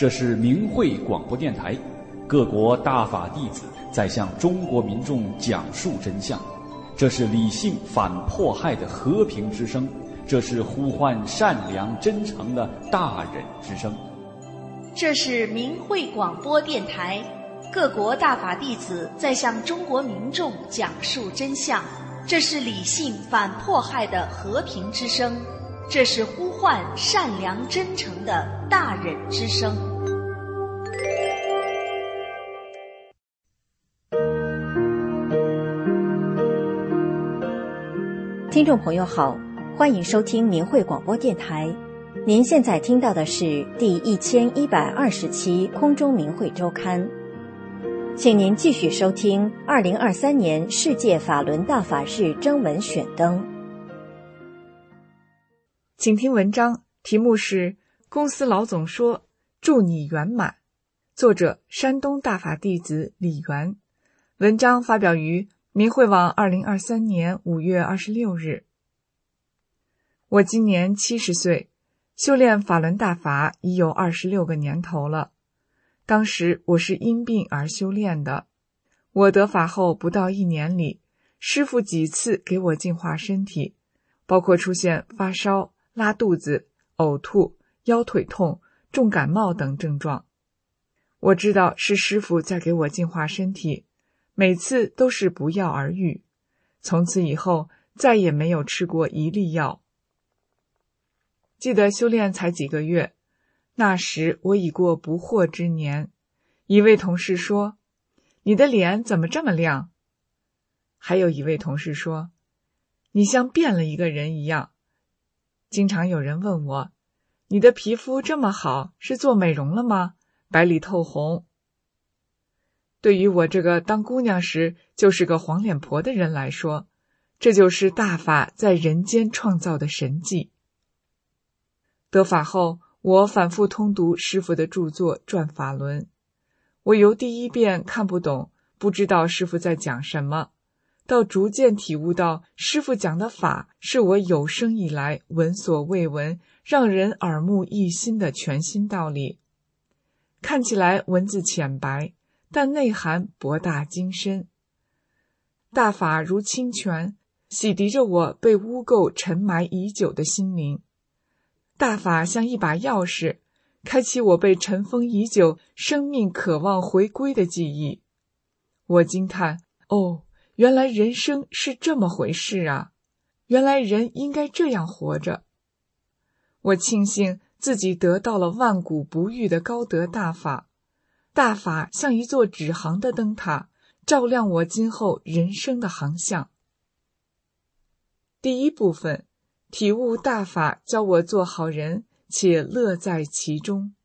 这是明慧广播电台，各国大法弟子在向中国民众讲述真相。这是理性反迫害的和平之声，这是呼唤善良真诚的大忍之声。 这是明慧广播电台，各国大法弟子在向中国民众讲述真相。这是理性反迫害的和平之声，这是呼唤善良真诚的大忍之声。 听众朋友好，欢迎收听明慧广播电台。您现在听到的是第1120期空中明慧周刊，请您继续收听2023年世界法轮大法日征文选登。 请听文章，题目是公司老总说祝你圆满，作者山东大法弟子李元。文章发表于明慧网2023年5月26日。我今年70岁，修炼法轮大法已有26个年头了。当时我是因病而修炼的。我得法后不到1年里，师父几次给我净化身体，包括出现发烧、拉肚子、呕吐、腰腿痛、重感冒等症状。我知道是师父在给我净化身体，每次都是不药而愈。从此以后再也没有吃过一粒药。记得修炼才几个月，那时我已过不惑之年。一位同事说，你的脸怎么这么亮？还有一位同事说，你像变了一个人一样。经常有人问我，你的皮肤这么好，是做美容了吗？白里透红。对于我这个当姑娘时就是个黄脸婆的人来说，这就是大法在人间创造的神迹。得法后，我反复通读师父的著作《转法轮》，我由第一遍看不懂，不知道师父在讲什么，到逐渐体悟到师父讲的法是我有生以来闻所未闻，让人耳目一新的全新道理。看起来文字浅白，但内涵博大精深。大法如清泉，洗涤着我被污垢沉埋已久的心灵。大法像一把钥匙，开启我被尘封已久、生命渴望回归的记忆。我惊叹，原来人生是这么回事啊！原来人应该这样活着。我庆幸自己得到了万古不渝的高德大法，大法像一座指航的灯塔，照亮我今后人生的航向。第一部分，体悟大法教我做好人，且乐在其中。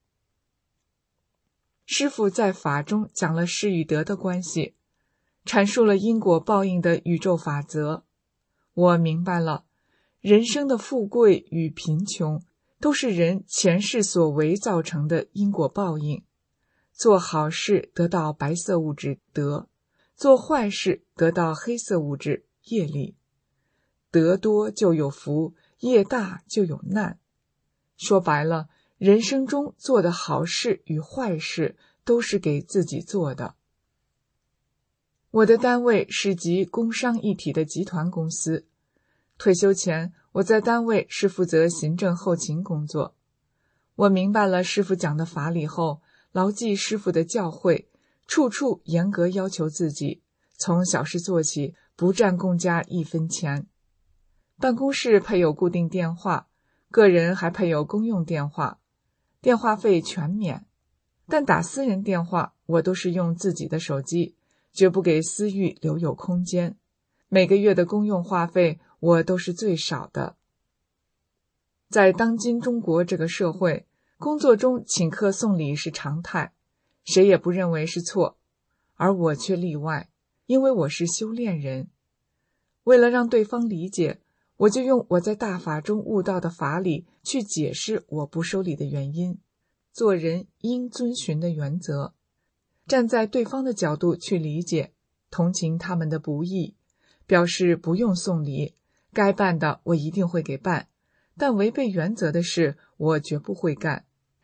师父在法中讲了失与得的关系，阐述了因果报应的宇宙法则。我明白了，人生的富贵与贫穷都是人前世所为造成的因果报应。做好事得到白色物质德，做坏事得到黑色物质业力。德多就有福，业大就有难。说白了，人生中做的好事与坏事都是给自己做的。我的单位是集工商一体的集团公司。退休前，我在单位是负责行政后勤工作。我明白了师父讲的法理后，牢记师父的教诲，处处严格要求自己，从小事做起，不占公家1分钱。办公室配有固定电话，个人还配有公用电话，电话费全免。但打私人电话，我都是用自己的手机，绝不给私域留有空间。每个月的公用话费，我都是最少的。在当今中国这个社会，工作中请客送礼是常态，谁也不认为是错，而我却例外，因为我是修炼人。为了让对方理解，我就用我在大法中悟到的法理去解释我不收礼的原因，做人应遵循的原则，站在对方的角度去理解，同情他们的不易，表示不用送礼，该办的我一定会给办，但违背原则的事我绝不会干。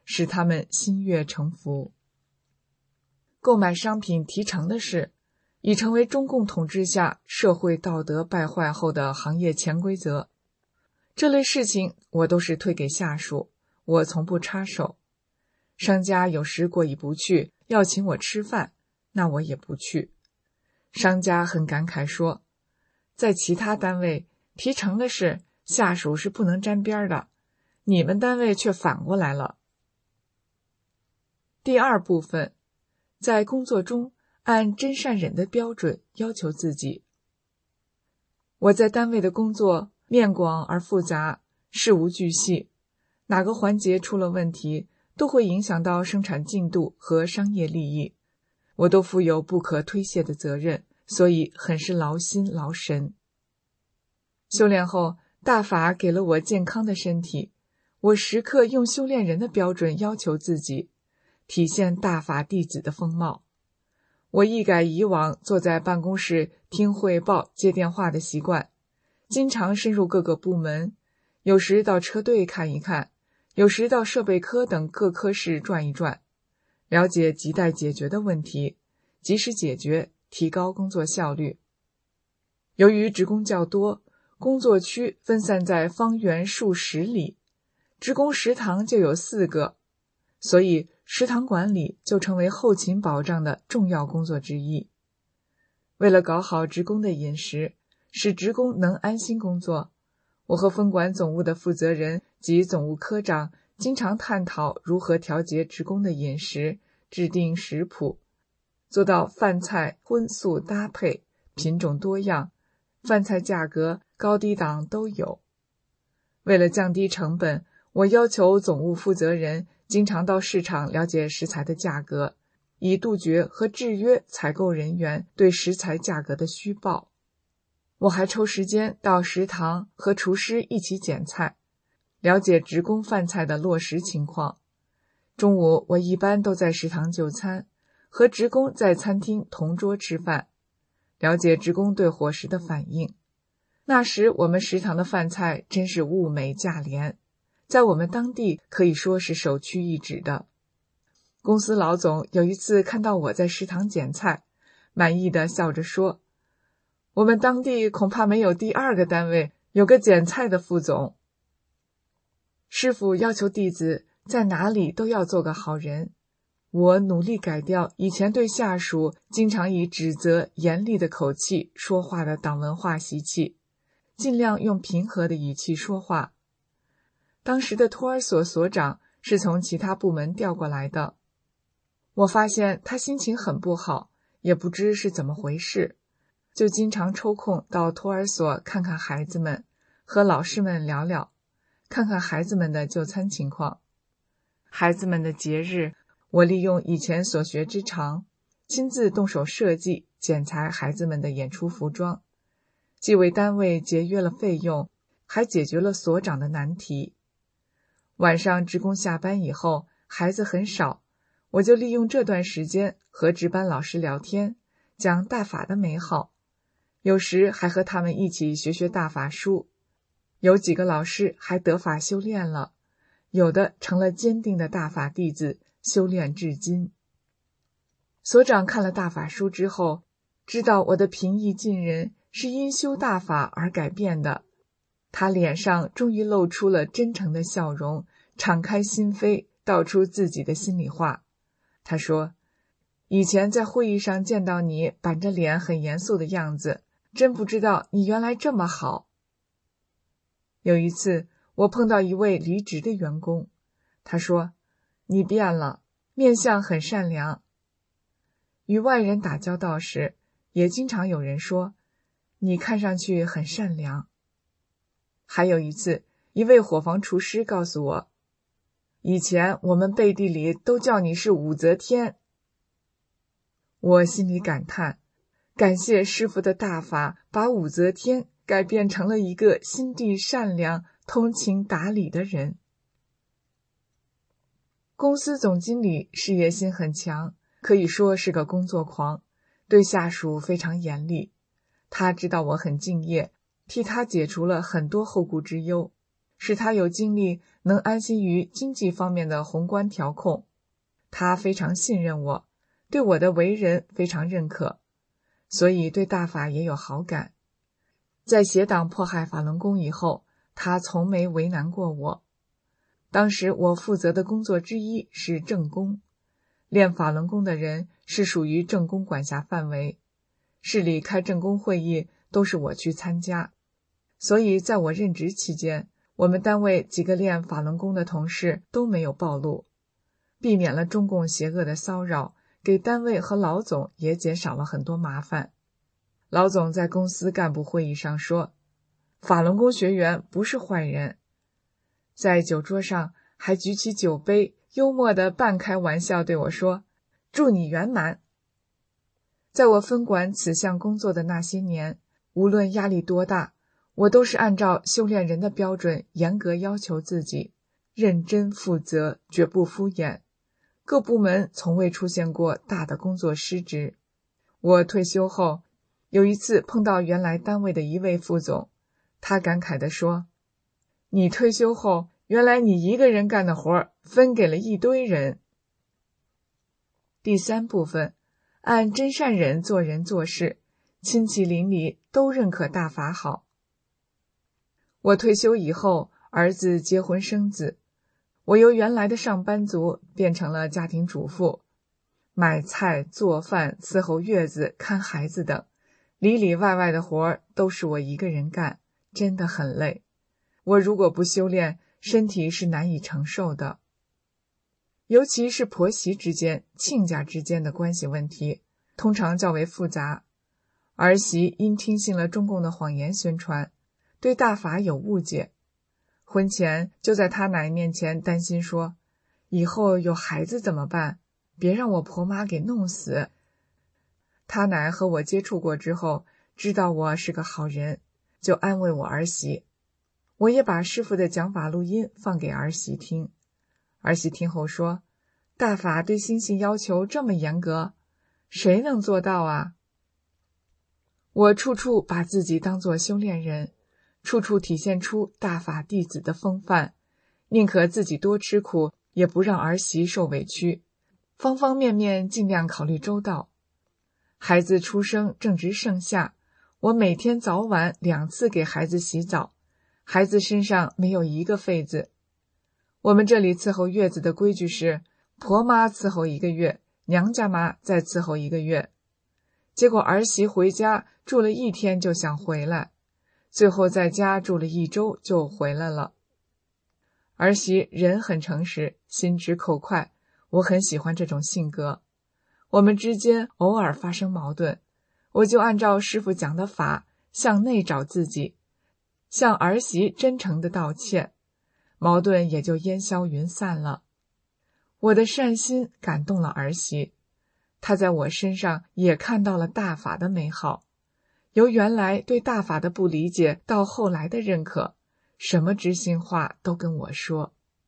使他们心悦诚服。购买商品提成的事，已成为中共统治下社会道德败坏后的行业潜规则。这类事情我都是推给下属，我从不插手。商家有时过意不去，要请我吃饭，那我也不去。商家很感慨说，在其他单位提成的事，下属是不能沾边的，你们单位却反过来了。第二部分，在工作中按真善忍的标准要求自己。我在单位的工作面广而复杂，事无巨细，哪个环节出了问题，都会影响到生产进度和商业利益，我都负有不可推卸的责任，所以很是劳心劳神。修炼后，大法给了我健康的身体，我时刻用修炼人的标准要求自己，体现大法弟子的风貌。我一改以往坐在办公室听汇报接电话的习惯，经常深入各个部门，有时到车队看一看，有时到设备科等各科室转一转，了解亟待解决的问题，及时解决，提高工作效率。由于职工较多，工作区分散在方圆数十里，职工食堂就有4个，所以食堂管理就成为后勤保障的重要工作之一。为了搞好职工的饮食，使职工能安心工作，我和分管总务的负责人及总务科长经常探讨如何调节职工的饮食，制定食谱，做到饭菜荤素搭配，品种多样，饭菜价格高低档都有。为了降低成本，我要求总务负责人经常到市场了解食材的价格，以杜绝和制约采购人员对食材价格的虚报。我还抽时间到食堂和厨师一起检菜，了解职工饭菜的落实情况。中午我一般都在食堂就餐，和职工在餐厅同桌吃饭，了解职工对伙食的反应。那时我们食堂的饭菜真是物美价廉，在我们当地可以说是首屈一指的。公司老总有一次看到我在食堂检菜，满意的笑着说，我们当地恐怕没有第2个单位有个检菜的副总。师傅要求弟子在哪里都要做个好人，我努力改掉以前对下属经常以指责严厉的口气说话的党文化习气，尽量用平和的语气说话。当时的托儿所所长是从其他部门调过来的，我发现他心情很不好，也不知是怎么回事，就经常抽空到托儿所看看孩子们，和老师们聊聊，看看孩子们的就餐情况。孩子们的节日，我利用以前所学之长，亲自动手设计剪裁孩子们的演出服装，既为单位节约了费用，还解决了所长的难题。晚上职工下班以后，孩子很少，我就利用这段时间和值班老师聊天，讲大法的美好，有时还和他们一起学学大法书。有几个老师还得法修炼了，有的成了坚定的大法弟子，修炼至今。所长看了大法书之后，知道我的平易近人是因修大法而改变的，他脸上终于露出了真诚的笑容，敞开心扉，道出自己的心里话。他说，以前在会议上见到你板着脸很严肃的样子，真不知道你原来这么好。有一次我碰到一位离职的员工，他说，你变了，面相很善良。与外人打交道时，也经常有人说，你看上去很善良。还有一次，一位伙房厨师告诉我，以前我们背地里都叫你是武则天。我心里感叹，感谢师父的大法，把武则天改变成了一个心地善良、通情达理的人。公司总经理事业心很强，可以说是个工作狂，对下属非常严厉。他知道我很敬业，替他解除了很多后顾之忧。 使他有精力能安心于经济方面的宏观调控。他非常信任我，对我的为人非常认可，所以对大法也有好感。在邪党迫害法轮功以后，他从没为难过我。当时我负责的工作之一是正功，练法轮功的人是属于正功管辖范围，市里开正功会议都是我去参加，所以在我任职期间，我们单位几个练法轮功的同事都没有暴露，避免了中共邪恶的骚扰，给单位和老总也减少了很多麻烦。老总在公司干部会议上说，法轮功学员不是坏人，在酒桌上还举起酒杯，幽默地半开玩笑对我说，祝你圆满。在我分管此项工作的那些年，无论压力多大，我都是按照修炼人的标准严格要求自己，认真负责，绝不敷衍。各部门从未出现过大的工作失职。我退休后，有一次碰到原来单位的一位副总，他感慨地说，你退休后，原来你一个人干的活分给了一堆人。第三部分，按真善忍做人做事，亲戚邻里都认可大法好。我退休以后，儿子结婚生子，我由原来的上班族变成了家庭主妇，买菜、做饭、伺候月子、看孩子等，里里外外的活都是我一个人干，真的很累。我如果不修炼，身体是难以承受的。尤其是婆媳之间、亲家之间的关系问题，通常较为复杂。儿媳因听信了中共的谎言宣传，对大法有误解，婚前就在他奶面前担心说，以后有孩子怎么办？别让我婆妈给弄死。他奶和我接触过之后，知道我是个好人，就安慰我儿媳。我也把师父的讲法录音放给儿媳听。儿媳听后说，大法对心性要求这么严格，谁能做到啊？我处处把自己当作修炼人，处处体现出大法弟子的风范，宁可自己多吃苦，也不让儿媳受委屈，方方面面尽量考虑周到。孩子出生正值盛夏，我每天早晚2次给孩子洗澡，孩子身上没有一个痱子。我们这里伺候月子的规矩是，婆妈伺候1个月，娘家妈再伺候1个月。结果儿媳回家住了1天就想回来，最后在家住了1周就回来了。儿媳人很诚实，心直口快，我很喜欢这种性格。我们之间偶尔发生矛盾，我就按照师父讲的法，向内找自己，向儿媳真诚的道歉，矛盾也就烟消云散了。我的善心感动了儿媳，她在我身上也看到了大法的美好，由原来对大法的不理解到后来的认可，什么知心话都跟我说。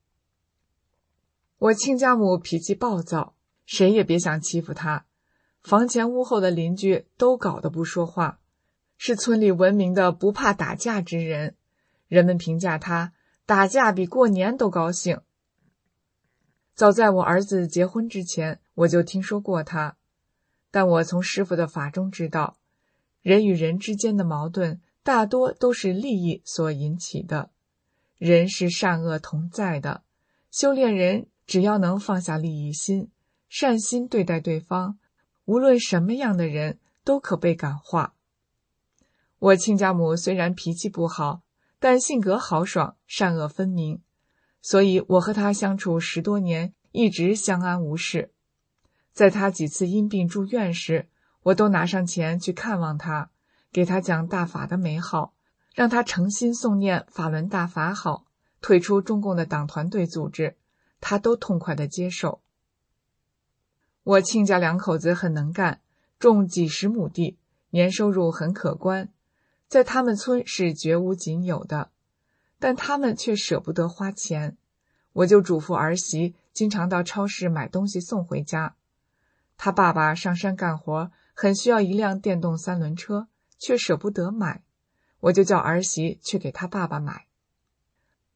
我亲家母脾气暴躁，谁也别想欺负她，房前屋后的邻居都搞得不说话，是村里闻名的不怕打架之人，人们评价她打架比过年都高兴。早在我儿子结婚之前，我就听说过他，但我从师父的法中知道，人与人之间的矛盾大多都是利益所引起的，人是善恶同在的，修炼人只要能放下利益心，善心对待对方，无论什么样的人都可被感化。我亲家母虽然脾气不好，但性格豪爽，善恶分明，所以我和他相处10多年，一直相安无事。在他几次因病住院时，我都拿上钱去看望他，给他讲大法的美好，让他诚心诵念法轮大法好，退出中共的党团队组织，他都痛快地接受。我亲家2口子很能干，种几十亩地，年收入很可观，在他们村是绝无仅有的，但他们却舍不得花钱。我就嘱咐儿媳经常到超市买东西送回家。他爸爸上山干活，很需要一辆电动3轮车，却舍不得买，我就叫儿媳去给他爸爸买。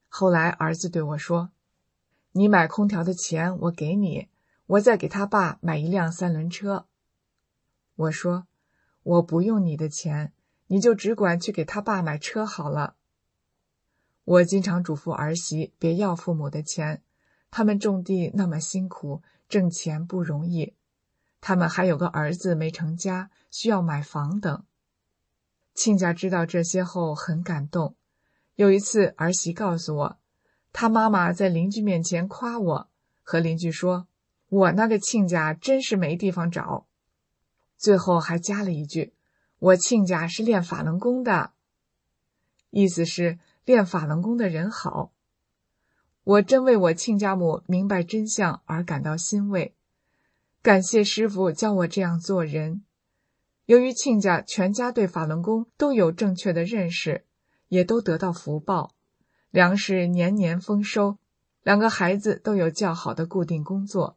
后来儿子对我说，你买空调的钱我给你，我再给他爸买一辆3轮车。我说，我不用你的钱，你就只管去给他爸买车好了。我经常嘱咐儿媳别要父母的钱，他们种地那么辛苦，挣钱不容易，他们还有个儿子没成家，需要买房等。亲家知道这些后很感动。有一次儿媳告诉我，她妈妈在邻居面前夸我，和邻居说，我那个亲家真是没地方找。最后还加了一句，我亲家是练法轮功的，意思是练法轮功的人好。我真为我亲家母明白真相而感到欣慰，感谢师父教我这样做人。由于亲家全家对法轮功都有正确的认识，也都得到福报，粮食年年丰收，2个孩子都有较好的固定工作。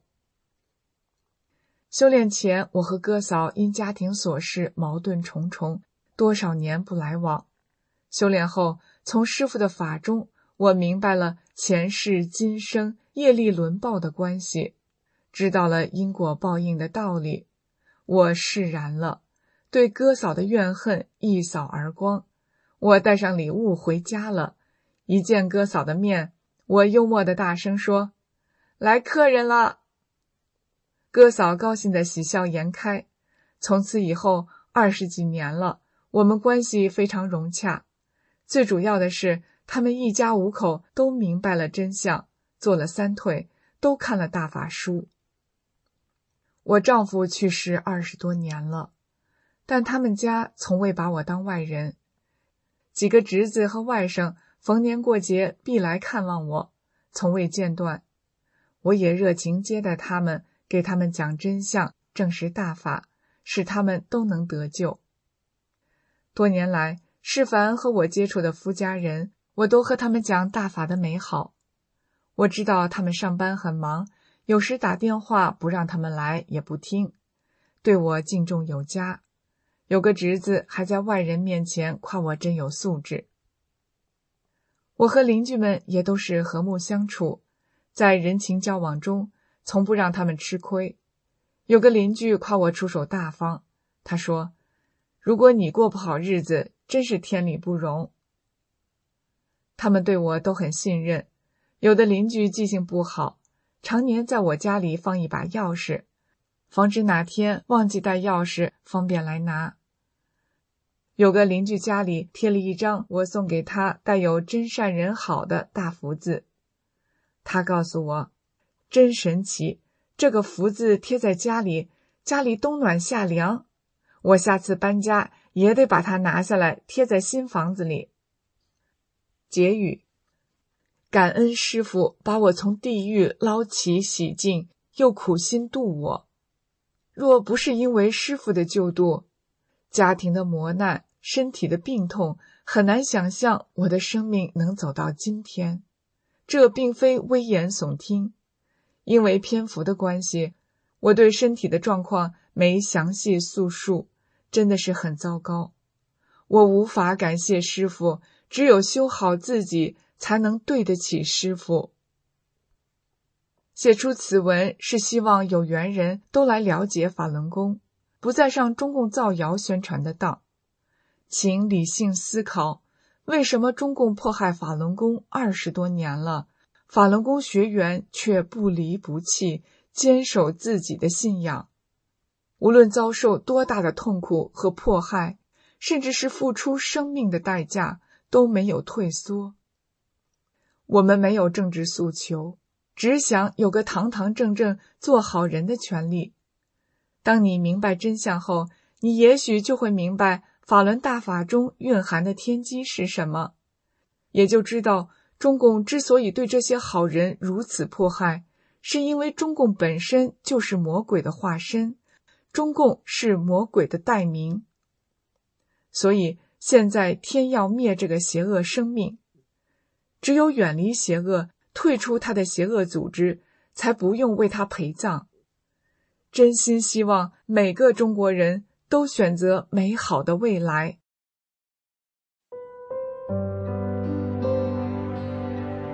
修炼前，我和哥嫂因家庭琐事矛盾重重，多少年不来往。修炼后，从师父的法中，我明白了前世今生业力轮报的关系，知道了因果报应的道理。我释然了，对哥嫂的怨恨一扫而光。我带上礼物回家了，一见哥嫂的面，我幽默地大声说，来客人了。哥嫂高兴地喜笑颜开。从此以后20几年了，我们关系非常融洽。最主要的是，他们一家5口都明白了真相，做了3退，都看了大法书。我丈夫去世20多年了，但他们家从未把我当外人。几个侄子和外甥逢年过节必来看望我，从未间断。我也热情接待他们，给他们讲真相，证实大法，使他们都能得救。多年来，是凡和我接触的夫家人，我都和他们讲大法的美好。我知道他们上班很忙，有时打电话不让他们来也不听，对我敬重有加。有个侄子还在外人面前夸我真有素质。我和邻居们也都是和睦相处，在人情交往中从不让他们吃亏。有个邻居夸我出手大方，他说，如果你过不好日子，真是天理不容。他们对我都很信任。有的邻居记性不好，常年在我家里放一把钥匙，防止哪天忘记带钥匙，方便来拿。有个邻居家里贴了一张我送给他带有真善人好的大福字，他告诉我，真神奇，这个福字贴在家里，家里冬暖夏凉，我下次搬家也得把它拿下来贴在新房子里。结语，感恩师父把我从地狱捞起洗净，又苦心度我。若不是因为师父的救度，家庭的磨难，身体的病痛，很难想象我的生命能走到今天。这并非危言耸听，因为篇幅的关系，我对身体的状况没详细诉述，真的是很糟糕。我无法感谢师父，只有修好自己，才能对得起师父。写出此文是希望有缘人都来了解法轮功，不再上中共造谣宣传的当。请理性思考，为什么中共迫害法轮功20多年了，法轮功学员却不离不弃，坚守自己的信仰？无论遭受多大的痛苦和迫害，甚至是付出生命的代价，都没有退缩。我们没有政治诉求，只想有个堂堂正正做好人的权利。当你明白真相后，你也许就会明白法轮大法中蕴含的天机是什么，也就知道中共之所以对这些好人如此迫害，是因为中共本身就是魔鬼的化身，中共是魔鬼的代名。所以现在天要灭这个邪恶生命，只有远离邪恶，退出他的邪恶组织，才不用为他陪葬。真心希望每个中国人都选择美好的未来。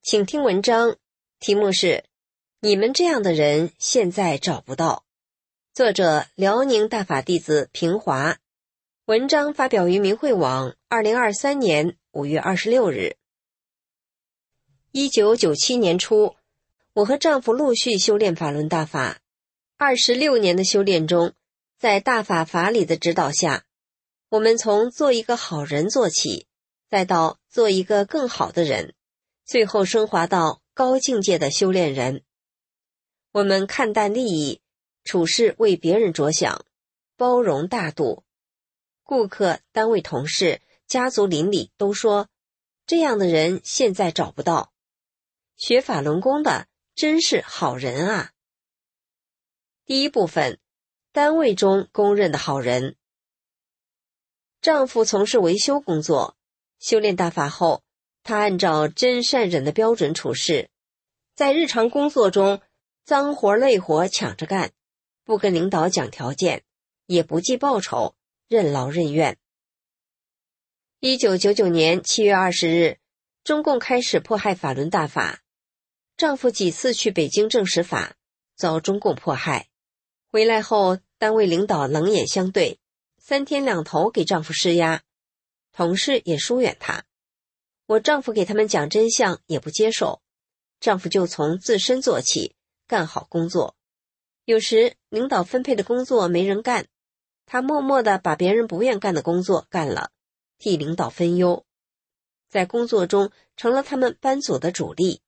请听文章，题目是你们这样的人现在找不到。作者辽宁大法弟子平华，文章发表于明慧网2023年5月26日。1997年初，我和丈夫陆续修炼法轮大法，26年的修炼中，在大法法理的指导下，我们从做一个好人做起，再到做一个更好的人，最后升华到高境界的修炼人。我们看淡利益，处事为别人着想，包容大度。顾客、单位同事、家族邻里都说，这样的人现在找不到。学法轮功的真是好人啊！第一部分，单位中公认的好人。丈夫从事维修工作，修炼大法后，他按照真善忍的标准处事，在日常工作中脏活累活抢着干，不跟领导讲条件，也不计报酬，任劳任怨。1999年7月20日，中共开始迫害法轮大法，丈夫几次去北京证实法，遭中共迫害。回来后，单位领导冷眼相对，3天2头给丈夫施压，同事也疏远他。我丈夫给他们讲真相也不接受，丈夫就从自身做起，干好工作。有时领导分配的工作没人干，他默默地把别人不愿干的工作干了，替领导分忧，在工作中成了他们班组的主力。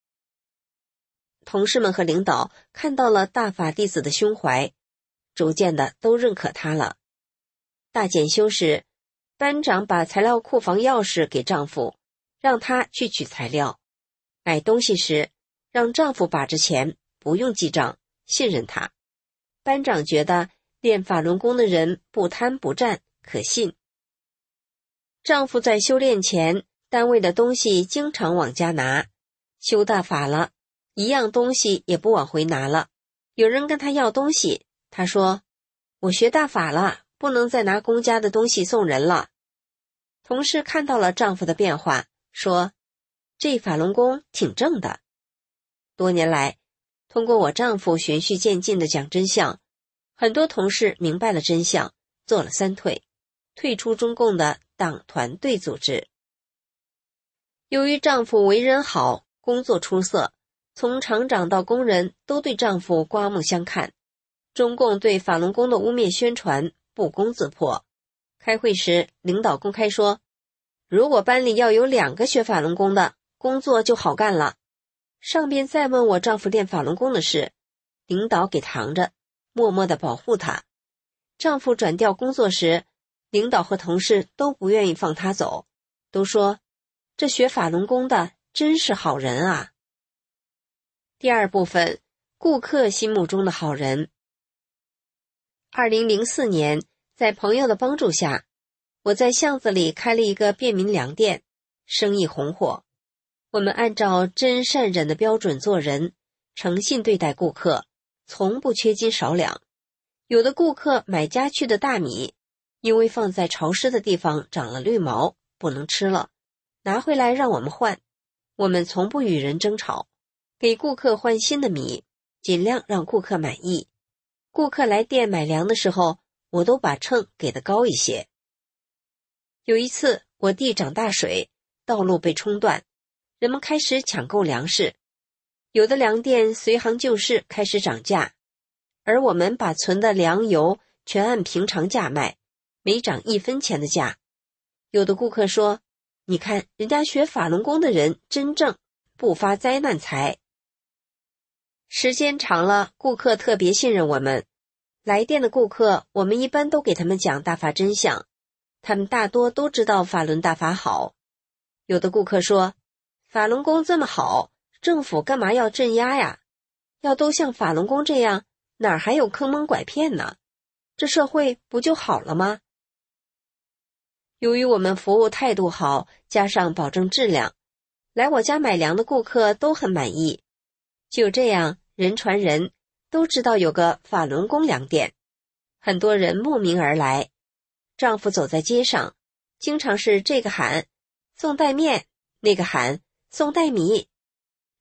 同事们和领导看到了大法弟子的胸怀，逐渐的都认可他了。大检修时，班长把材料库房钥匙给丈夫，让他去取材料。买东西时，让丈夫把着钱，不用记账，信任他。班长觉得练法轮功的人不贪不占，可信。丈夫在修炼前，单位的东西经常往家拿，修大法了，一样东西也不往回拿了。有人跟他要东西，他说，我学大法了，不能再拿公家的东西送人了。同事看到了丈夫的变化，说，这法轮功挺正的。多年来，通过我丈夫循序渐进的讲真相，很多同事明白了真相，做了3退，退出中共的党团队组织。由于丈夫为人好，工作出色，从厂长到工人都对丈夫刮目相看。中共对法轮功的污蔑宣传不攻自破。开会时，领导公开说，如果班里要有2个学法轮功的，工作就好干了。上边再问我丈夫练法轮功的事，领导给藏着，默默地保护他。丈夫转调工作时，领导和同事都不愿意放他走，都说这学法轮功的真是好人啊。第二部分，顾客心目中的好人。2004年，在朋友的帮助下，我在巷子里开了一个便民粮店，生意红火。我们按照真善忍的标准做人，诚信对待顾客，从不缺斤少两。有的顾客买家去的大米，因为放在潮湿的地方长了绿毛，不能吃了，拿回来让我们换。我们从不与人争吵，给顾客换新的米，尽量让顾客满意。顾客来店买粮的时候，我都把秤给得高一些。有一次，我地涨大水，道路被冲断，人们开始抢购粮食，有的粮店随行就市开始涨价，而我们把存的粮油全按平常价卖，没涨1分钱的价。有的顾客说，你看人家学法轮功的人真正不发灾难财。时间长了，顾客特别信任我们。来店的顾客，我们一般都给他们讲大法真相，他们大多都知道法轮大法好。有的顾客说，法轮功这么好，政府干嘛要镇压呀？要都像法轮功这样，哪儿还有坑蒙拐骗呢？这社会不就好了吗？由于我们服务态度好，加上保证质量，来我家买粮的顾客都很满意。就这样，人传人，都知道有个法轮功粮店，很多人慕名而来。丈夫走在街上，经常是这个喊送袋面，那个喊送袋米，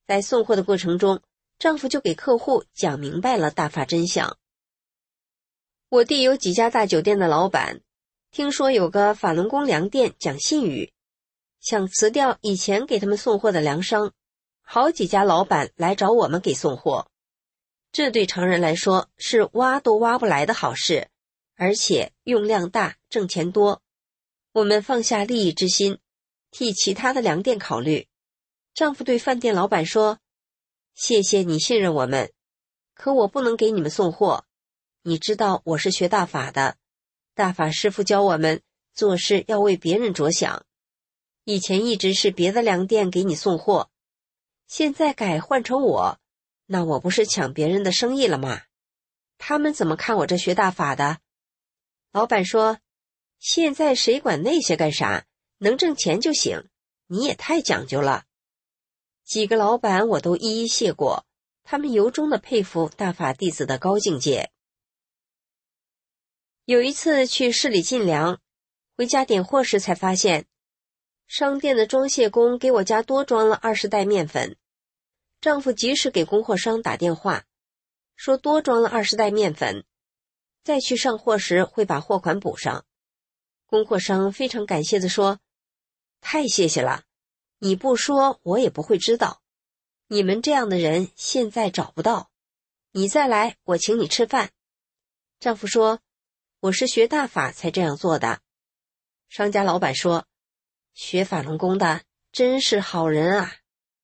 在送货的过程中，丈夫就给客户讲明白了大法真相。我弟有几家大酒店的老板，听说有个法轮功粮店讲信语，想辞掉以前给他们送货的粮商，好几家老板来找我们给送货。这对常人来说是挖都挖不来的好事，而且用量大，挣钱多。我们放下利益之心，替其他的粮店考虑。丈夫对饭店老板说，谢谢你信任我们，可我不能给你们送货。你知道我是学大法的，大法师父教我们做事要为别人着想。以前一直是别的粮店给你送货，现在改换成我，那我不是抢别人的生意了吗？他们怎么看我这学大法的？老板说，现在谁管那些干啥，能挣钱就行，你也太讲究了。几个老板我都一一谢过，他们由衷地佩服大法弟子的高境界。有一次去市里进粮，回家点货时才发现，商店的装卸工给我家多装了20袋面粉。丈夫及时给供货商打电话，说多装了20袋面粉，再去上货时会把货款补上。供货商非常感谢地说，太谢谢了，你不说我也不会知道，你们这样的人现在找不到，你再来我请你吃饭。丈夫说，我是学大法才这样做的。商家老板说，学法轮功的真是好人啊。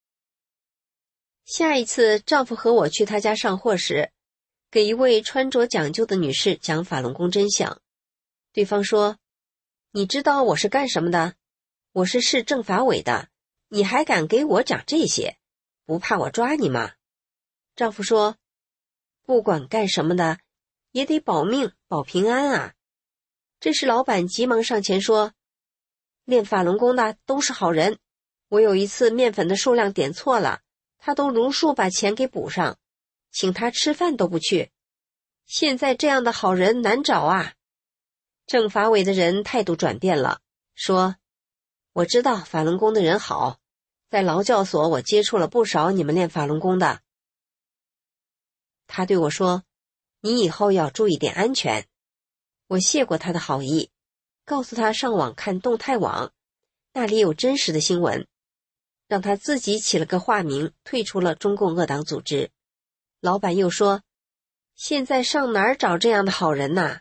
下一次丈夫和我去他家上货时，给一位穿着讲究的女士讲法轮功真相。对方说，你知道我是干什么的？我是市政法委的，你还敢给我讲这些，不怕我抓你吗？丈夫说，不管干什么的也得保命保平安啊。这时老板急忙上前说，练法轮功的都是好人，我有一次面粉的数量点错了，他都如数把钱给补上，请他吃饭都不去。现在这样的好人难找啊。政法委的人态度转变了，说，我知道法轮功的人好，在劳教所我接触了不少你们练法轮功的。他对我说，你以后要注意点安全。我谢过他的好意，告诉他上网看动态网，那里有真实的新闻，让他自己起了个化名，退出了中共恶党组织。老板又说，现在上哪儿找这样的好人呐？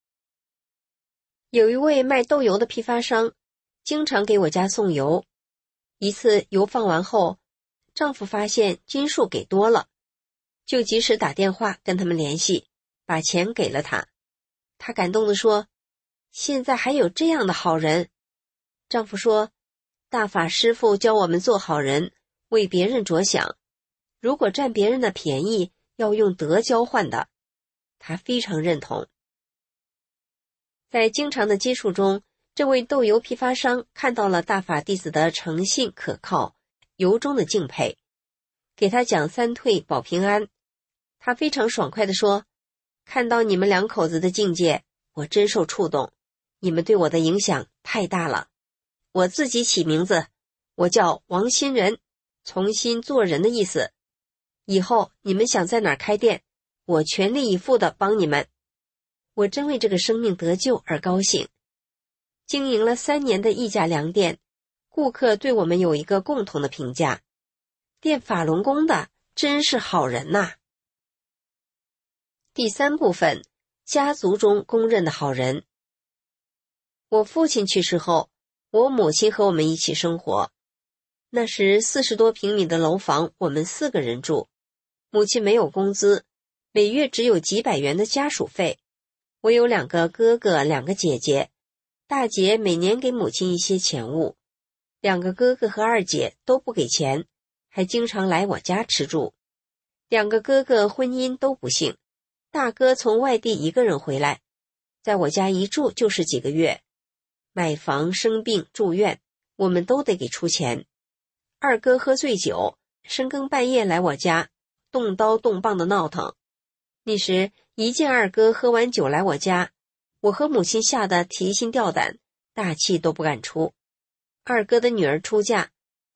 有一位卖豆油的批发商，经常给我家送油。一次油放完后，丈夫发现斤数给多了，就及时打电话跟他们联系，把钱给了他。他感动地说，现在还有这样的好人。丈夫说，大法师父教我们做好人，为别人着想，如果占别人的便宜，要用德交换的。他非常认同。在经常的接触中，这位豆油批发商看到了大法弟子的诚信可靠，由衷的敬佩，给他讲三退保平安。他非常爽快地说，看到你们两口子的境界，我真受触动，你们对我的影响太大了。我自己起名字，我叫王新仁，重新做人的意思。以后你们想在哪儿开店，我全力以赴地帮你们。我真为这个生命得救而高兴。经营了3年的一家粮店，顾客对我们有一个共同的评价，练法轮功的真是好人呐。第3部分，家族中公认的好人。我父亲去世后，我母亲和我们一起生活。那时40多平米的楼房，我们4个人住。母亲没有工资，每月只有几百元的家属费。我有2个哥哥2个姐姐，大姐每年给母亲一些钱物，2个哥哥和2姐都不给钱，还经常来我家吃住。2个哥哥婚姻都不幸，大哥从外地一个人回来，在我家一住就是几个月，买房生病住院，我们都得给出钱。2哥喝醉酒，深更半夜来我家，动刀动棒的闹腾。那时一见2哥喝完酒来我家，我和母亲吓得提心吊胆，大气都不敢出。2哥的女儿出嫁，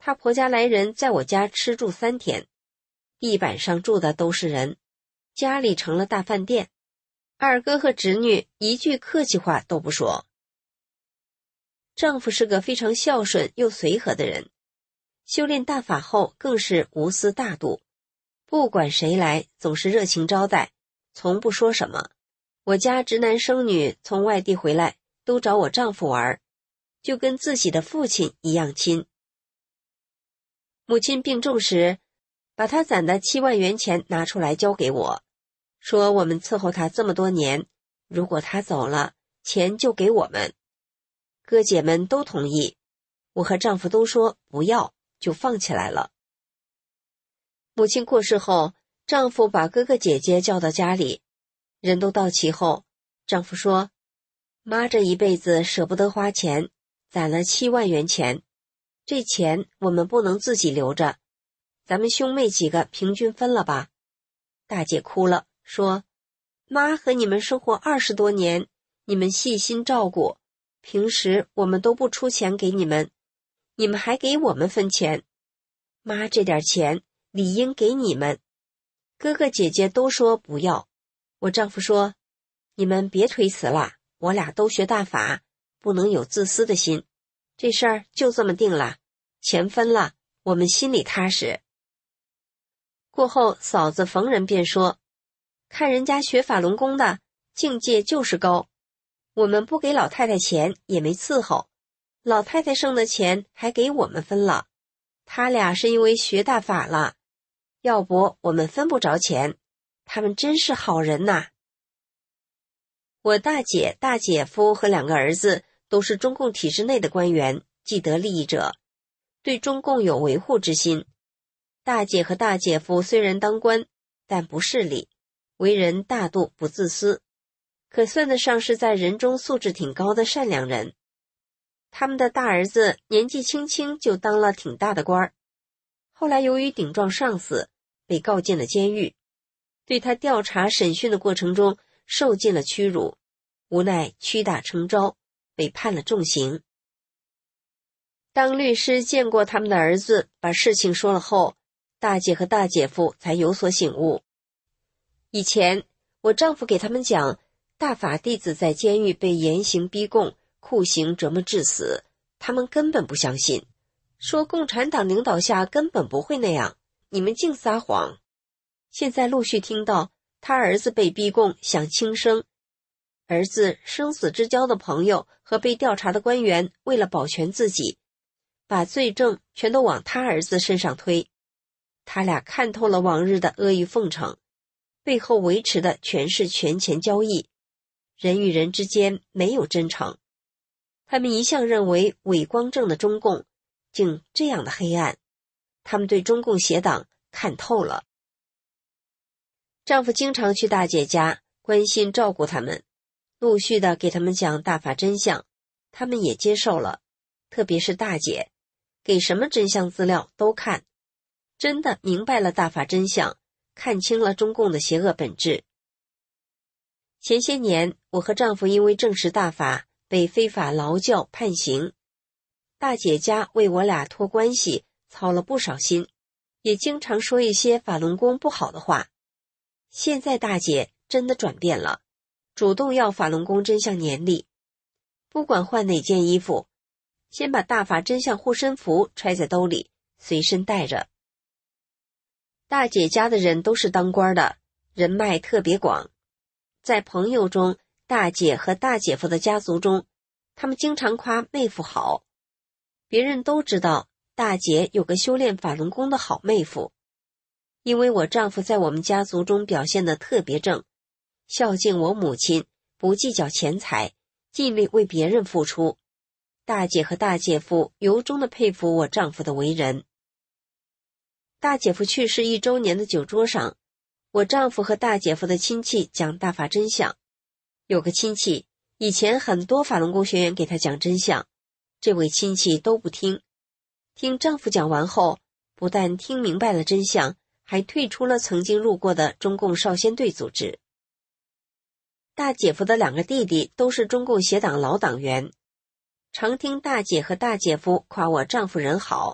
她婆家来人在我家吃住3天，地板上住的都是人，家里成了大饭店。二哥和侄女一句客气话都不说。丈夫是个非常孝顺又随和的人，修炼大法后更是无私大度，不管谁来总是热情招待，从不说什么。我家侄男生女从外地回来都找我丈夫玩，就跟自己的父亲一样亲。母亲病重时，把她攒的7万元钱拿出来交给我，说我们伺候她这么多年，如果她走了，钱就给我们。哥姐们都同意，我和丈夫都说不要，就放起来了。母亲过世后，丈夫把哥哥姐姐叫到家里，人都到齐后，丈夫说，妈这一辈子舍不得花钱，攒了7万元钱，这钱我们不能自己留着，咱们兄妹几个平均分了吧。大姐哭了，说，妈和你们生活20多年，你们细心照顾，平时我们都不出钱给你们，你们还给我们分钱，妈这点钱理应给你们。哥哥姐姐都说不要，我丈夫说，你们别推辞了，我俩都学大法，不能有自私的心，这事儿就这么定了，钱分了，我们心里踏实。过后嫂子逢人便说，看人家学法轮功的境界就是高，我们不给老太太钱也没伺候，老太太剩的钱还给我们分了，他俩是因为学大法了，要不我们分不着钱，他们真是好人呐。我大姐、大姐夫和2个儿子都是中共体制内的官员，既得利益者，对中共有维护之心。大姐和大姐夫虽然当官，但不势利，为人大度不自私，可算得上是在人中素质挺高的善良人。他们的大儿子年纪轻轻就当了挺大的官，后来由于顶撞上司，被告进了监狱，对他调查审讯的过程中受尽了屈辱，无奈屈打成招，被判了重刑。当律师见过他们的儿子，把事情说了后，大姐和大姐夫才有所醒悟。以前我丈夫给他们讲，大法弟子在监狱被严刑逼供、酷刑折磨致死，他们根本不相信，说共产党领导下根本不会那样，你们净撒谎。现在陆续听到他儿子被逼供想轻生，儿子生死之交的朋友和被调查的官员为了保全自己，把罪证全都往他儿子身上推。他俩看透了往日的阿谀奉承，背后维持的全是权钱交易，人与人之间没有真诚。他们一向认为伪光正的中共竟这样的黑暗，他们对中共邪党看透了。丈夫经常去大姐家，关心照顾他们，陆续的给他们讲大法真相，他们也接受了，特别是大姐，给什么真相资料都看，真的明白了大法真相，看清了中共的邪恶本质。前些年，我和丈夫因为证实大法被非法劳教判刑，大姐家为我俩托关系操了不少心，也经常说一些法轮功不好的话。现在大姐真的转变了，主动要法轮功真相年历，不管换哪件衣服，先把大法真相护身符揣在兜里，随身带着。大姐家的人都是当官的，人脉特别广，在朋友中，大姐和大姐夫的家族中，他们经常夸妹夫好，别人都知道大姐有个修炼法轮功的好妹夫。因为我丈夫在我们家族中表现得特别正，孝敬我母亲，不计较钱财，尽力为别人付出。大姐和大姐夫由衷地佩服我丈夫的为人。大姐夫去世1周年的酒桌上，我丈夫和大姐夫的亲戚讲大法真相。有个亲戚以前很多法轮功学员给他讲真相，这位亲戚都不听。听丈夫讲完后，不但听明白了真相，还退出了曾经入过的中共少先队组织。大姐夫的2个弟弟都是中共邪党老党员，常听大姐和大姐夫夸我丈夫人好，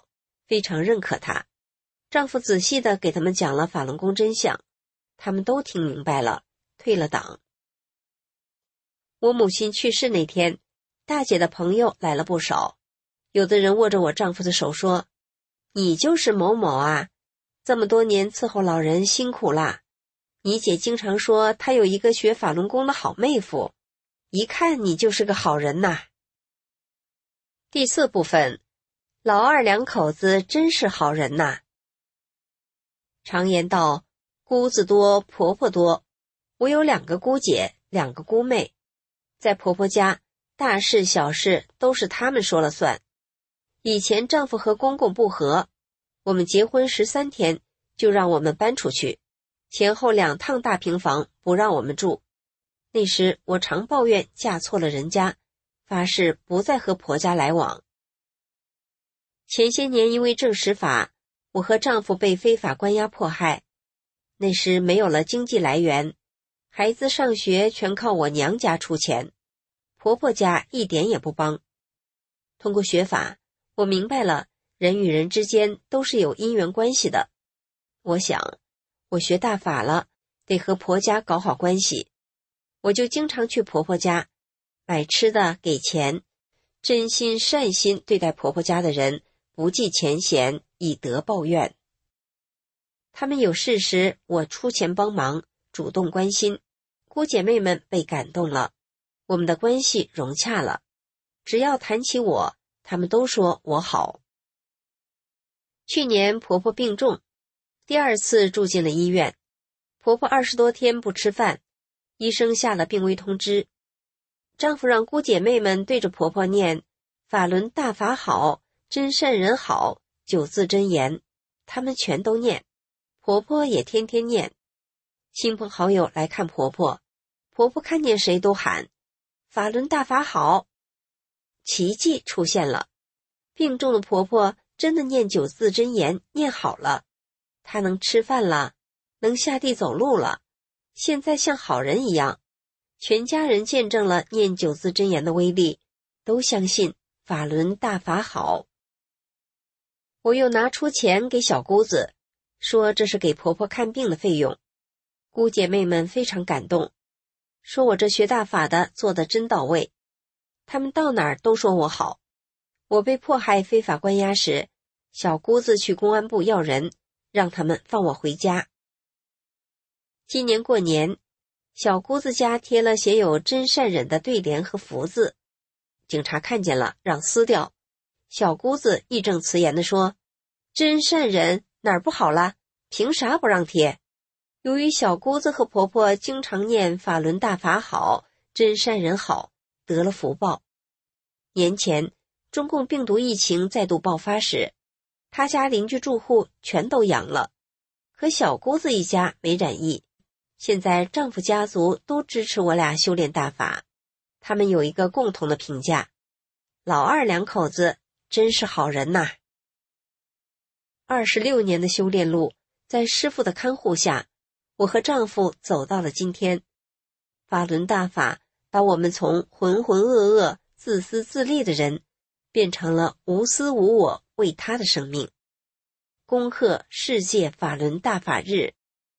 非常认可他。丈夫仔细地给他们讲了法轮功真相，他们都听明白了，退了党。我母亲去世那天，大姐的朋友来了不少，有的人握着我丈夫的手说：“你就是某某啊，这么多年伺候老人辛苦啦。你姐经常说她有一个学法轮功的好妹夫，一看你就是个好人呐。”第4部分，老二两口子真是好人呐。常言道，姑子多，婆婆多。我有2个姑姐，2个姑妹，在婆婆家，大事小事都是她们说了算。以前丈夫和公公不和，我们结婚13天就让我们搬出去，前后2趟大平房不让我们住。那时我常抱怨嫁错了人家，发誓不再和婆家来往。前些年因为正实法，我和丈夫被非法关押迫害，那时没有了经济来源，孩子上学全靠我娘家出钱，婆婆家一点也不帮。通过学法，我明白了人与人之间都是有因缘关系的。我想，我学大法了，得和婆家搞好关系，我就经常去婆婆家，买吃的给钱，真心善心对待婆婆家的人，不计前嫌，以德报怨。他们有事时，我出钱帮忙，主动关心，姑姐妹们被感动了，我们的关系融洽了。只要谈起我，他们都说我好。去年婆婆病重，第2次住进了医院，婆婆20多天不吃饭，医生下了病危通知。丈夫让姑姐妹们对着婆婆念法轮大法好，真善人好9字真言，他们全都念，婆婆也天天念。亲朋好友来看婆婆，婆婆看见谁都喊法轮大法好。奇迹出现了，病重的婆婆真的念9字真言念好了，她能吃饭了，能下地走路了，现在像好人一样。全家人见证了念9字真言的威力，都相信法轮大法好。我又拿出钱给小姑子，说这是给婆婆看病的费用。姑姐妹们非常感动，说我这学大法的做得真到位。他们到哪儿都说我好。我被迫害非法关押时，小姑子去公安部要人，让他们放我回家。今年过年，小姑子家贴了写有真善忍的对联和福字，警察看见了，让撕掉。小姑子义正辞严地说：“真善忍哪儿不好了？凭啥不让贴？”由于小姑子和婆婆经常念法轮大法好，真善忍好，得了福报。年前，中共病毒疫情再度爆发时，他家邻居住户全都阳了，可小姑子一家没染疫。现在丈夫家族都支持我俩修炼大法，他们有一个共同的评价：老二两口子真是好人呐。26年的修炼路，在师父的看护下，我和丈夫走到了今天。法轮大法把我们从浑浑噩噩、自私自利的人，变成了无私无我、为他的生命。恭贺世界法轮大法日！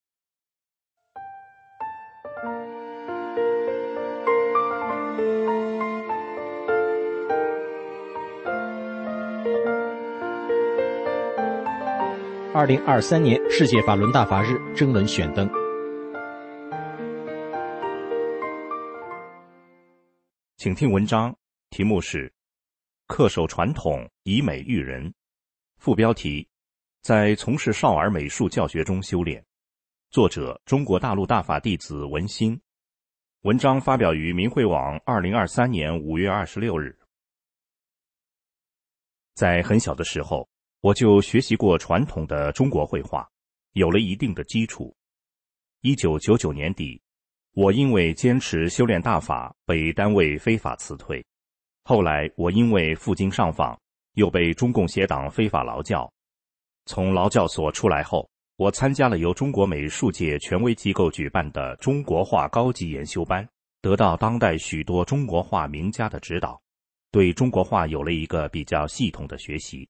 2023年世界法轮大法日征文选登。 请听文章，题目是恪守传统，以美育人。副标题：在从事少儿美术教学中修炼。作者：中国大陆大法弟子文心。文章发表于明慧网2023年5月26日。在很小的时候，我就学习过传统的中国绘画，有了一定的基础。1999年底，我因为坚持修炼大法，被单位非法辞退。后来我因为赴京上访，又被中共协党非法劳教。从劳教所出来后，我参加了由中国美术界权威机构举办的中国画高级研修班，得到当代许多中国画名家的指导，对中国画有了一个比较系统的学习。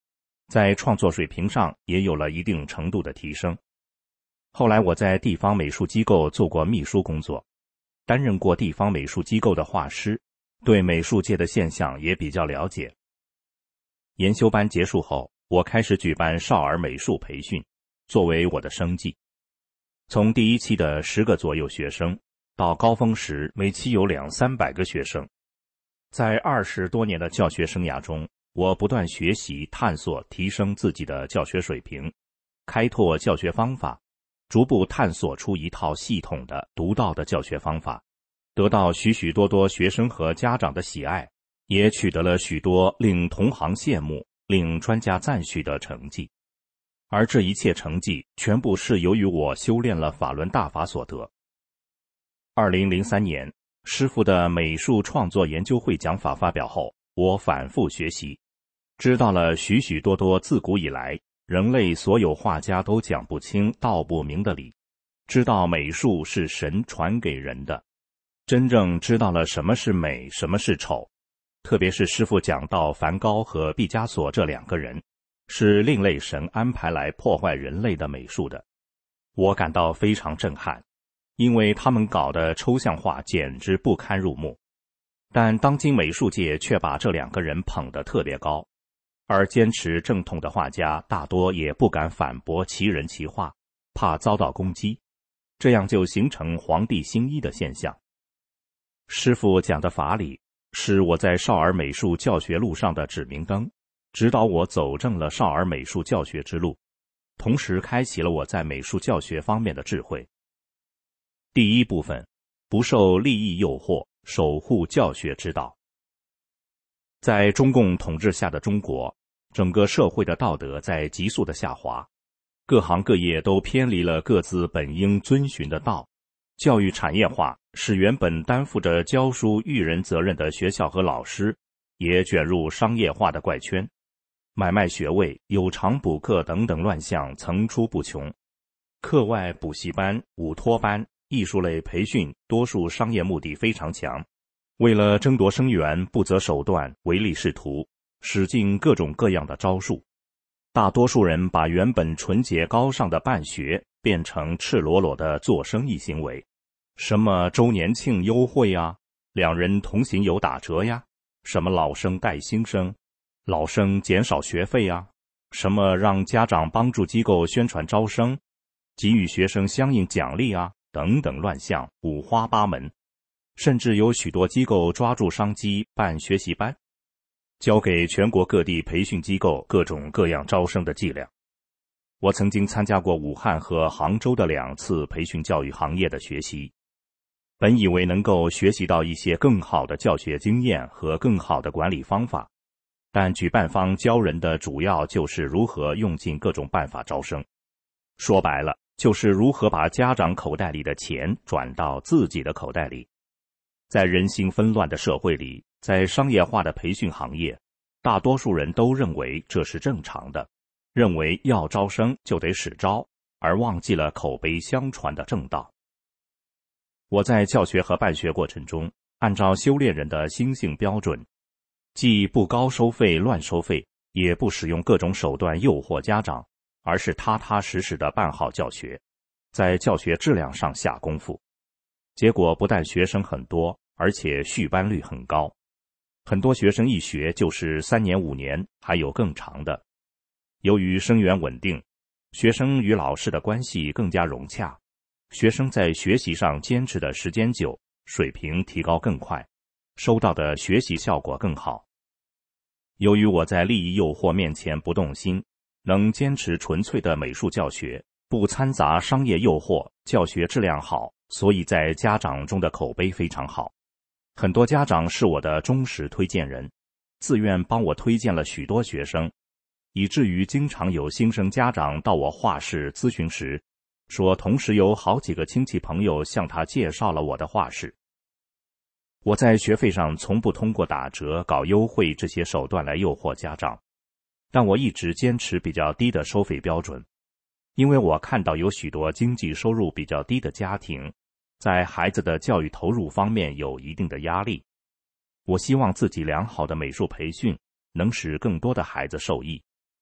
在创作水平上也有了一定程度的提升。后来我在地方美术机构做过秘书工作，担任过地方美术机构的画师，对美术界的现象也比较了解。研修班结束后，我开始举办少儿美术培训，作为我的生计。从第一期的10个左右学生，到高峰时每期有200-300个学生。在20多年的教学生涯中，我不断学习、探索、提升自己的教学水平，开拓教学方法，逐步探索出一套系统的、独到的教学方法，得到许许多多学生和家长的喜爱，也取得了许多令同行羡慕、令专家赞许的成绩。而这一切成绩全部是由于我修炼了法轮大法所得。2003年，师父的美术创作研究会讲法发表后，我反复学习，知道了许许多多自古以来人类所有画家都讲不清道不明的理，知道美术是神传给人的，真正知道了什么是美，什么是丑。特别是师父讲到梵高和毕加索这2个人是另类神安排来破坏人类的美术的，我感到非常震撼，因为他们搞的抽象画简直不堪入目。但当今美术界却把这2个人捧得特别高，而坚持正统的画家大多也不敢反驳其人其画，怕遭到攻击，这样就形成皇帝新衣的现象。师父讲的法理是我在少儿美术教学路上的指明灯，指导我走正了少儿美术教学之路，同时开启了我在美术教学方面的智慧。第一部分，不受利益诱惑，守护教学之道。在中共统治下的中国，整个社会的道德在急速的下滑，各行各业都偏离了各自本应遵循的道，教育产业化使原本担负着教书育人责任的学校和老师也卷入商业化的怪圈，买卖学位、有偿补课等等乱象层出不穷，课外补习班、午托班、艺术类培训多数商业目的非常强，为了争夺生源不择手段，唯利是图，使尽各种各样的招数。大多数人把原本纯洁高尚的办学变成赤裸裸的做生意行为，什么周年庆优惠啊，2人同行有打折呀，什么老生带新生，老生减少学费啊，什么让家长帮助机构宣传招生，给予学生相应奖励啊，等等乱象五花八门。甚至有许多机构抓住商机办学习班，交给全国各地培训机构各种各样招生的伎俩。我曾经参加过武汉和杭州的2次培训教育行业的学习，本以为能够学习到一些更好的教学经验和更好的管理方法，但举办方教人的主要就是如何用尽各种办法招生，说白了就是如何把家长口袋里的钱转到自己的口袋里。在人心纷乱的社会里，在商业化的培训行业，大多数人都认为这是正常的，认为要招生就得使招，而忘记了口碑相传的正道。我在教学和办学过程中，按照修炼人的心性标准，既不高收费乱收费，也不使用各种手段诱惑家长，而是踏踏实实地办好教学，在教学质量上下功夫。结果不但学生很多，而且续班率很高，很多学生一学就是3年5年，还有更长的。由于生源稳定，学生与老师的关系更加融洽，学生在学习上坚持的时间久，水平提高更快，收到的学习效果更好。由于我在利益诱惑面前不动心，能坚持纯粹的美术教学，不掺杂商业诱惑，教学质量好，所以在家长中的口碑非常好。很多家长是我的忠实推荐人，自愿帮我推荐了许多学生，以至于经常有新生家长到我画室咨询时，说同时有好几个亲戚朋友向他介绍了我的画室。我在学费上从不通过打折、搞优惠这些手段来诱惑家长，但我一直坚持比较低的收费标准，因为我看到有许多经济收入比较低的家庭，在孩子的教育投入方面有一定的压力。我希望自己良好的美术培训能使更多的孩子受益，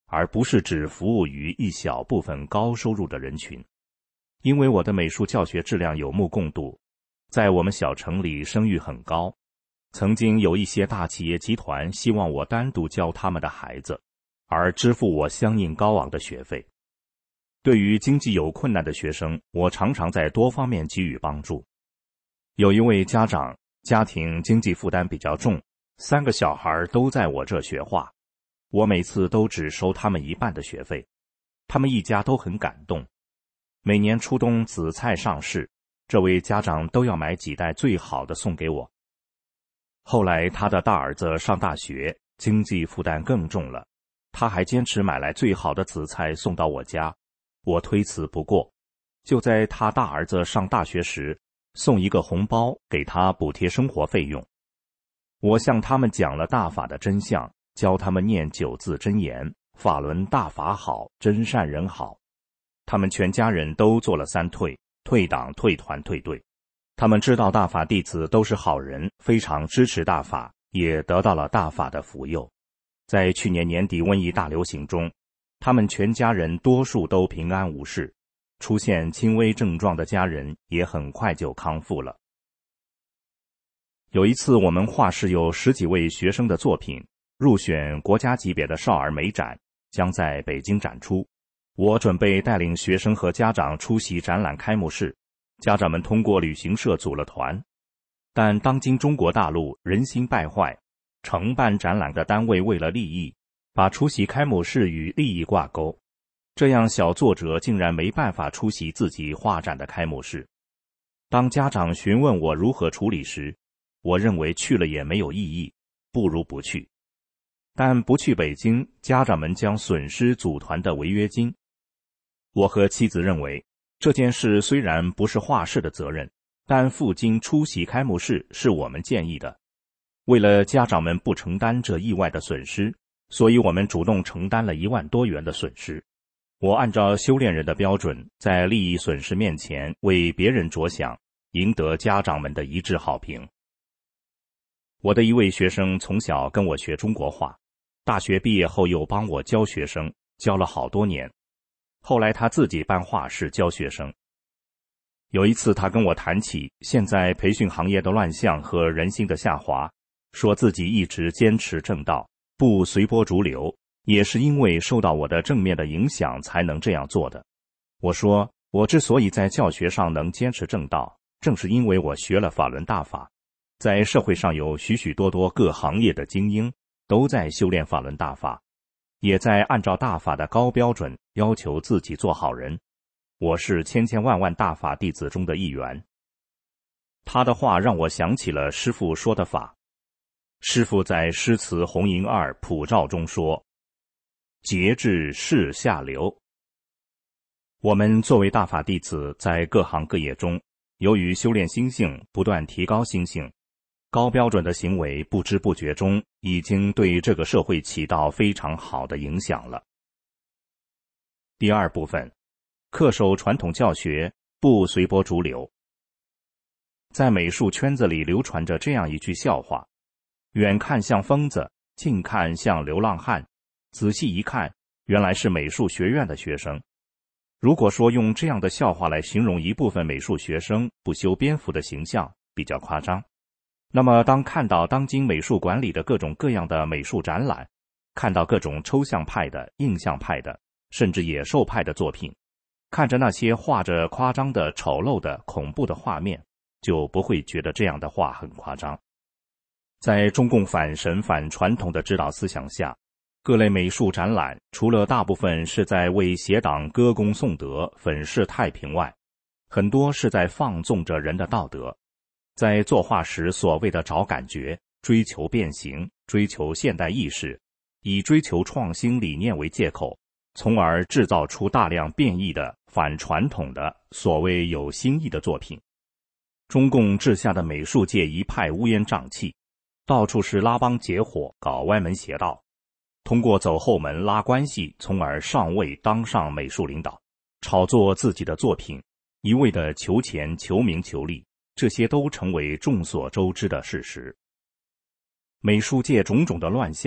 而不是只服务于一小部分高收入的人群。因为我的美术教学质量有目共睹，在我们小城里声誉很高，曾经有一些大企业集团希望我单独教他们的孩子，而支付我相应高昂的学费。对于经济有困难的学生，我常常在多方面给予帮助。有一位家长，家庭经济负担比较重，3个小孩都在我这学画，我每次都只收他们一半的学费，他们一家都很感动。每年初冬紫菜上市，这位家长都要买几袋最好的送给我。后来他的大儿子上大学，经济负担更重了，他还坚持买来最好的紫菜送到我家，我推辞不过，就在他大儿子上大学时，送一个红包给他补贴生活费用。我向他们讲了大法的真相，教他们念9字真言：法轮大法好，真善人好。他们全家人都做了3退，退党、退团、退队。他们知道大法弟子都是好人，非常支持大法，也得到了大法的福佑。在去年年底瘟疫大流行中，他们全家人多数都平安无事，出现轻微症状的家人也很快就康复了。有一次我们画室有10几位学生的作品入选国家级别的少儿美展，将在北京展出。我准备带领学生和家长出席展览开幕式，家长们通过旅行社组了团。但当今中国大陆人心败坏，承办展览的单位为了利益，把出席开幕式与利益挂钩，这样小作者竟然没办法出席自己画展的开幕式。当家长询问我如何处理时，我认为去了也没有意义，不如不去。但不去北京，家长们将损失组团的违约金。我和妻子认为，这件事虽然不是画室的责任，但赴京出席开幕式是我们建议的。为了家长们不承担这意外的损失，所以我们主动承担了1万多元的损失。我按照修炼人的标准，在利益损失面前为别人着想，赢得家长们的一致好评。我的一位学生从小跟我学中国画，大学毕业后又帮我教学生，教了好多年。后来他自己办画室教学生。有一次他跟我谈起现在培训行业的乱象和人心的下滑，说自己一直坚持正道，不随波逐流，也是因为受到我的正面的影响才能这样做的。我说，我之所以在教学上能坚持正道，正是因为我学了法轮大法。在社会上有许许多多各行业的精英都在修炼法轮大法，也在按照大法的高标准要求自己做好人。我是千千万万大法弟子中的一员。他的话让我想起了师父说的法。师父在诗词红银二普照中说，节制世下流。我们作为大法弟子，在各行各业中，由于修炼心性，不断提高心性，高标准的行为不知不觉中已经对这个社会起到非常好的影响了。第2部分，恪守传统教学，不随波逐流。在美术圈子里流传着这样一句笑话，远看像疯子，近看像流浪汉，仔细一看，原来是美术学院的学生。如果说用这样的笑话来形容一部分美术学生不修边幅的形象，比较夸张。那么当看到当今美术馆里的各种各样的美术展览，看到各种抽象派的、印象派的，甚至野兽派的作品，看着那些画着夸张的、丑陋的、恐怖的画面，就不会觉得这样的话很夸张。在中共反神反传统的指导思想下，各类美术展览除了大部分是在为邪党歌功颂德、粉饰太平外，很多是在放纵着人的道德。在作画时所谓的找感觉、追求变形、追求现代意识，以追求创新理念为借口，从而制造出大量变异的、反传统的、所谓有新意的作品。中共治下的美术界一派乌烟瘴气，到处是拉帮结伙，搞歪门邪道，通过走后门拉关系，从而上位当上美术领导，炒作自己的作品，一味的求钱、求名、求利，这些都成为众所周知的事实。美术界种种的乱象，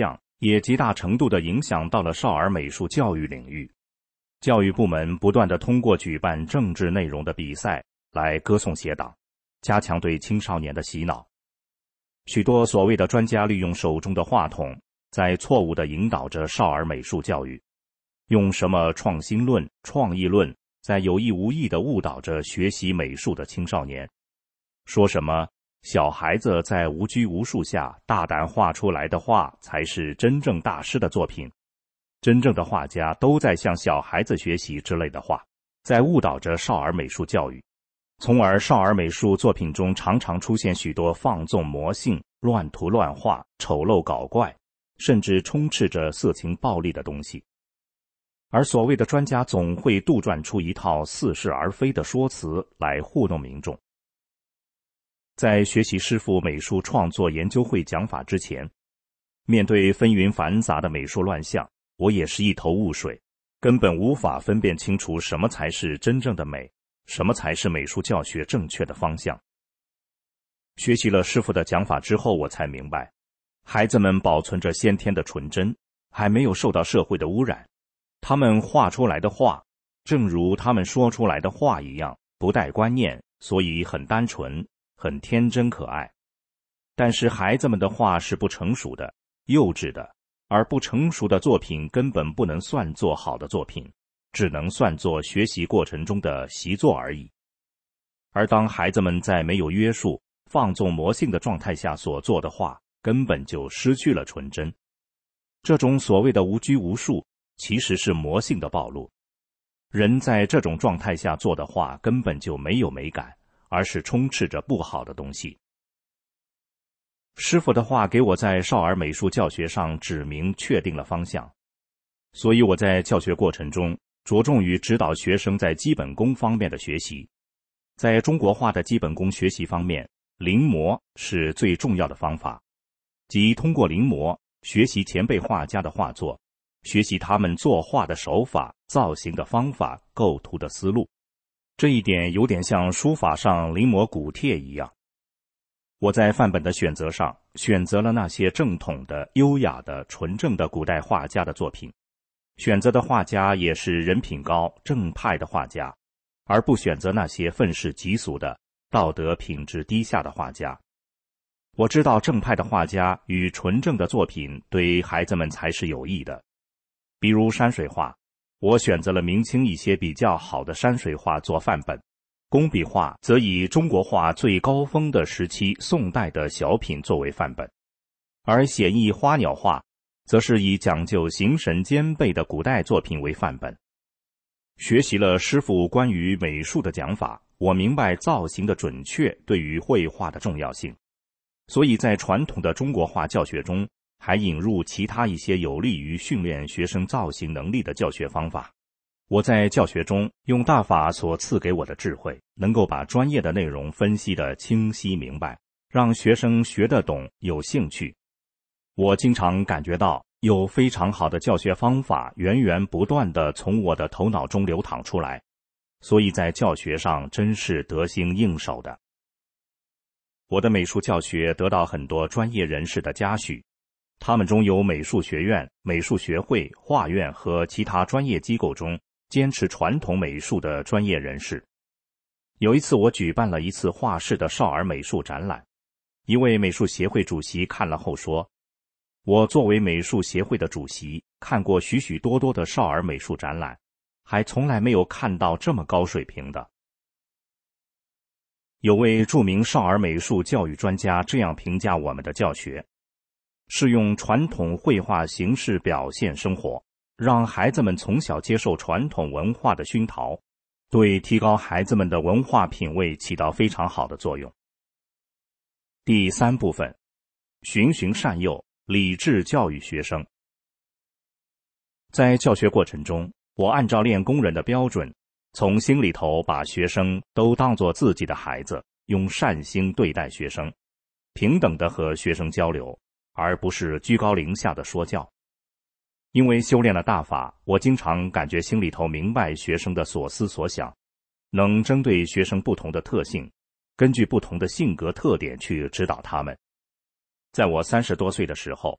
也极大程度地影响到了少儿美术教育领域。教育部门不断地通过举办政治内容的比赛来歌颂邪党，加强对青少年的洗脑。许多所谓的专家利用手中的话筒，在错误地引导着少儿美术教育，用什么创新论、创意论，在有意无意地误导着学习美术的青少年，说什么小孩子在无拘无束下大胆画出来的画才是真正大师的作品，真正的画家都在向小孩子学习之类的话，在误导着少儿美术教育，从而少儿美术作品中常常出现许多放纵魔性、乱涂乱画、丑陋搞怪，甚至充斥着色情暴力的东西。而所谓的专家总会杜撰出一套似是而非的说辞来糊弄民众。在学习师傅美术创作研究会讲法之前，面对纷纭繁杂的美术乱象，我也是一头雾水，根本无法分辨清楚什么才是真正的美，什么才是美术教学正确的方向。学习了师傅的讲法之后，我才明白，孩子们保存着先天的纯真，还没有受到社会的污染，他们画出来的画，正如他们说出来的话一样，不带观念，所以很单纯，很天真可爱。但是孩子们的画是不成熟的、幼稚的，而不成熟的作品根本不能算作好的作品，只能算作学习过程中的习作而已。而当孩子们在没有约束、放纵魔性的状态下所做的画，根本就失去了纯真。这种所谓的无拘无束，其实是魔性的暴露。人在这种状态下做的画根本就没有美感，而是充斥着不好的东西。师傅的话给我在少儿美术教学上指明确定了方向，所以我在教学过程中着重于指导学生在基本功方面的学习。在中国画的基本功学习方面，临摹是最重要的方法，即通过临摹学习前辈画家的画作，学习他们作画的手法、造型的方法、构图的思路。这一点有点像书法上临摹骨帖一样。我在范本的选择上选择了那些正统的、优雅的、纯正的古代画家的作品，选择的画家也是人品高、正派的画家，而不选择那些愤世嫉俗的、道德品质低下的画家。我知道正派的画家与纯正的作品对孩子们才是有益的。比如山水画，我选择了明清一些比较好的山水画做范本，工笔画则以中国画最高峰的时期宋代的小品作为范本，而写意花鸟画则是以讲究形神兼备的古代作品为范本。学习了师傅关于美术的讲法，我明白造型的准确对于绘画的重要性，所以在传统的中国画教学中还引入其他一些有利于训练学生造型能力的教学方法。我在教学中用大法所赐给我的智慧，能够把专业的内容分析得清晰明白，让学生学得懂、有兴趣。我经常感觉到有非常好的教学方法源源不断地从我的头脑中流淌出来，所以在教学上真是得心应手的。我的美术教学得到很多专业人士的嘉许，他们中有美术学院、美术学会、画院和其他专业机构中坚持传统美术的专业人士。有一次我举办了一次画室的少儿美术展览，一位美术协会主席看了后说，我作为美术协会的主席，看过许许多多的少儿美术展览，还从来没有看到这么高水平的。有位著名少儿美术教育专家这样评价我们的教学，是用传统绘画形式表现生活，让孩子们从小接受传统文化的熏陶，对提高孩子们的文化品味起到非常好的作用。第三部分，循循善诱，理智教育学生。在教学过程中，我按照练功人的标准，从心里头把学生都当作自己的孩子，用善心对待学生，平等地和学生交流，而不是居高临下的说教。因为修炼了大法，我经常感觉心里头明白学生的所思所想，能针对学生不同的特性，根据不同的性格特点去指导他们。在我30多岁的时候，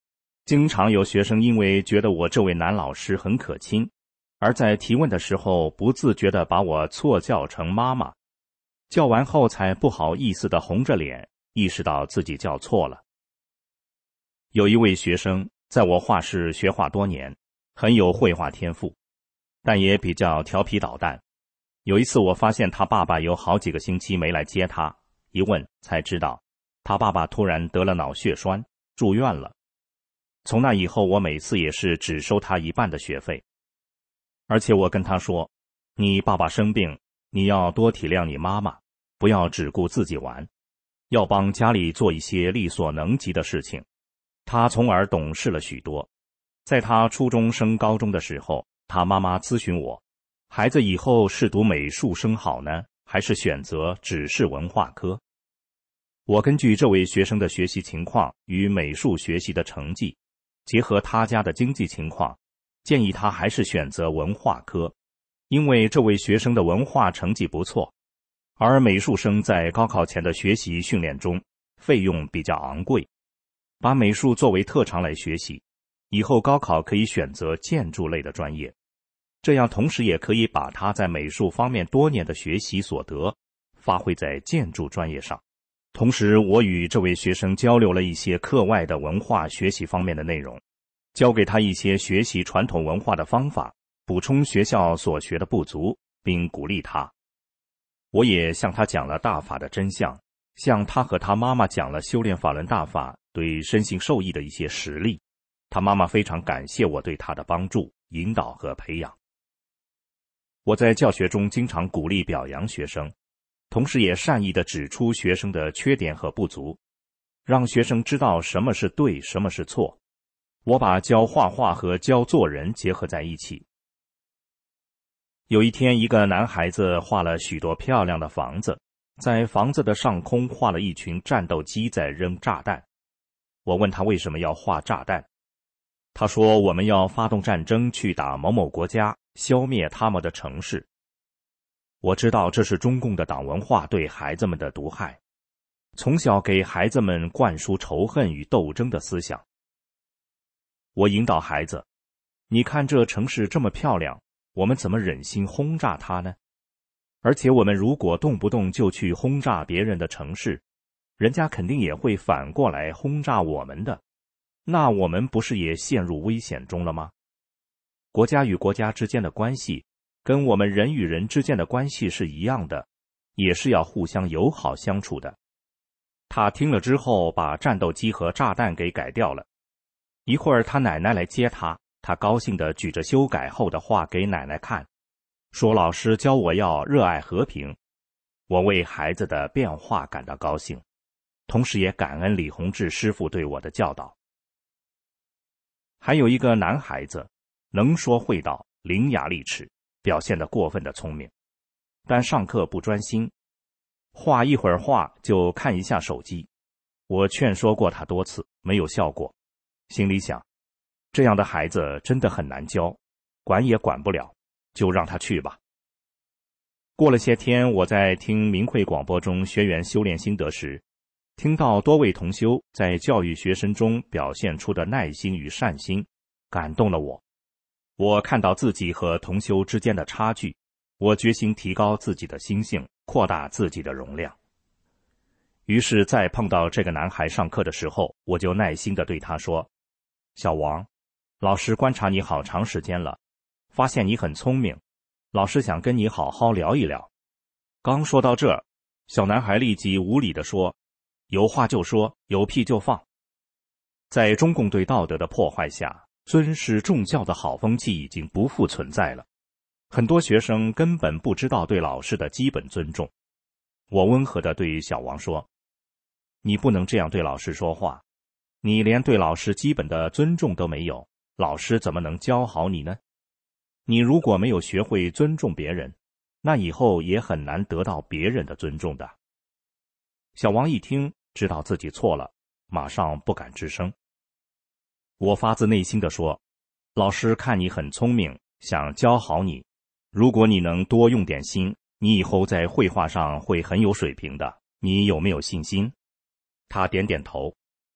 经常有学生因为觉得我这位男老师很可亲，而在提问的时候不自觉地把我错叫成妈妈，叫完后才不好意思地红着脸，意识到自己叫错了。有一位学生在我画室学画多年，很有绘画天赋，但也比较调皮捣蛋。有一次我发现他爸爸有好几个星期没来接他，一问才知道他爸爸突然得了脑血栓，住院了。从那以后，我每次也是只收他一半的学费。而且我跟他说，你爸爸生病，你要多体谅你妈妈，不要只顾自己玩，要帮家里做一些力所能及的事情。他从而懂事了许多。在他初中升高中的时候，他妈妈咨询我，孩子以后是读美术生好呢，还是选择只是文化科？我根据这位学生的学习情况与美术学习的成绩，结合他家的经济情况，建议他还是选择文化科，因为这位学生的文化成绩不错，而美术生在高考前的学习训练中费用比较昂贵，把美术作为特长来学习，以后高考可以选择建筑类的专业，这样同时也可以把他在美术方面多年的学习所得发挥在建筑专业上。同时我与这位学生交流了一些课外的文化学习方面的内容，教给他一些学习传统文化的方法，补充学校所学的不足，并鼓励他。我也向他讲了大法的真相，向他和他妈妈讲了修炼法轮大法对身心受益的一些实例。他妈妈非常感谢我对他的帮助、引导和培养。我在教学中经常鼓励表扬学生，同时也善意地指出学生的缺点和不足，让学生知道什么是对，什么是错。我把教画画和教做人结合在一起。有一天，一个男孩子画了许多漂亮的房子，在房子的上空画了一群战斗机在扔炸弹。我问他为什么要画炸弹，他说我们要发动战争去打某某国家，消灭他们的城市。我知道这是中共的党文化对孩子们的毒害，从小给孩子们灌输仇恨与斗争的思想。我引导孩子，你看这城市这么漂亮，我们怎么忍心轰炸它呢？而且我们如果动不动就去轰炸别人的城市，人家肯定也会反过来轰炸我们的，那我们不是也陷入危险中了吗？国家与国家之间的关系跟我们人与人之间的关系是一样的，也是要互相友好相处的。他听了之后，把战斗机和炸弹给改掉了。一会儿他奶奶来接他，他高兴地举着修改后的画给奶奶看，说老师教我要热爱和平。我为孩子的变化感到高兴，同时也感恩李洪志师傅对我的教导。还有一个男孩子，能说会道，伶牙俐齿，表现得过分的聪明，但上课不专心，画一会儿画就看一下手机。我劝说过他多次，没有效果，心里想，这样的孩子真的很难教，管也管不了，就让他去吧。过了些天，我在听明慧广播中学员修炼心得时，听到多位同修在教育学生中表现出的耐心与善心，感动了我。我看到自己和同修之间的差距，我决心提高自己的心性，扩大自己的容量。于是在碰到这个男孩上课的时候，我就耐心地对他说，小王，老师观察你好长时间了，发现你很聪明，老师想跟你好好聊一聊。刚说到这儿，小男孩立即无理地说，有话就说，有屁就放。在中共对道德的破坏下，尊师重教的好风气已经不复存在了，很多学生根本不知道对老师的基本尊重。我温和地对小王说，你不能这样对老师说话，你连对老师基本的尊重都没有，老师怎么能教好你呢？你如果没有学会尊重别人，那以后也很难得到别人的尊重的。小王一听，知道自己错了，马上不敢吱声。我发自内心地说，老师看你很聪明，想教好你，如果你能多用点心，你以后在绘画上会很有水平的，你有没有信心？他点点头。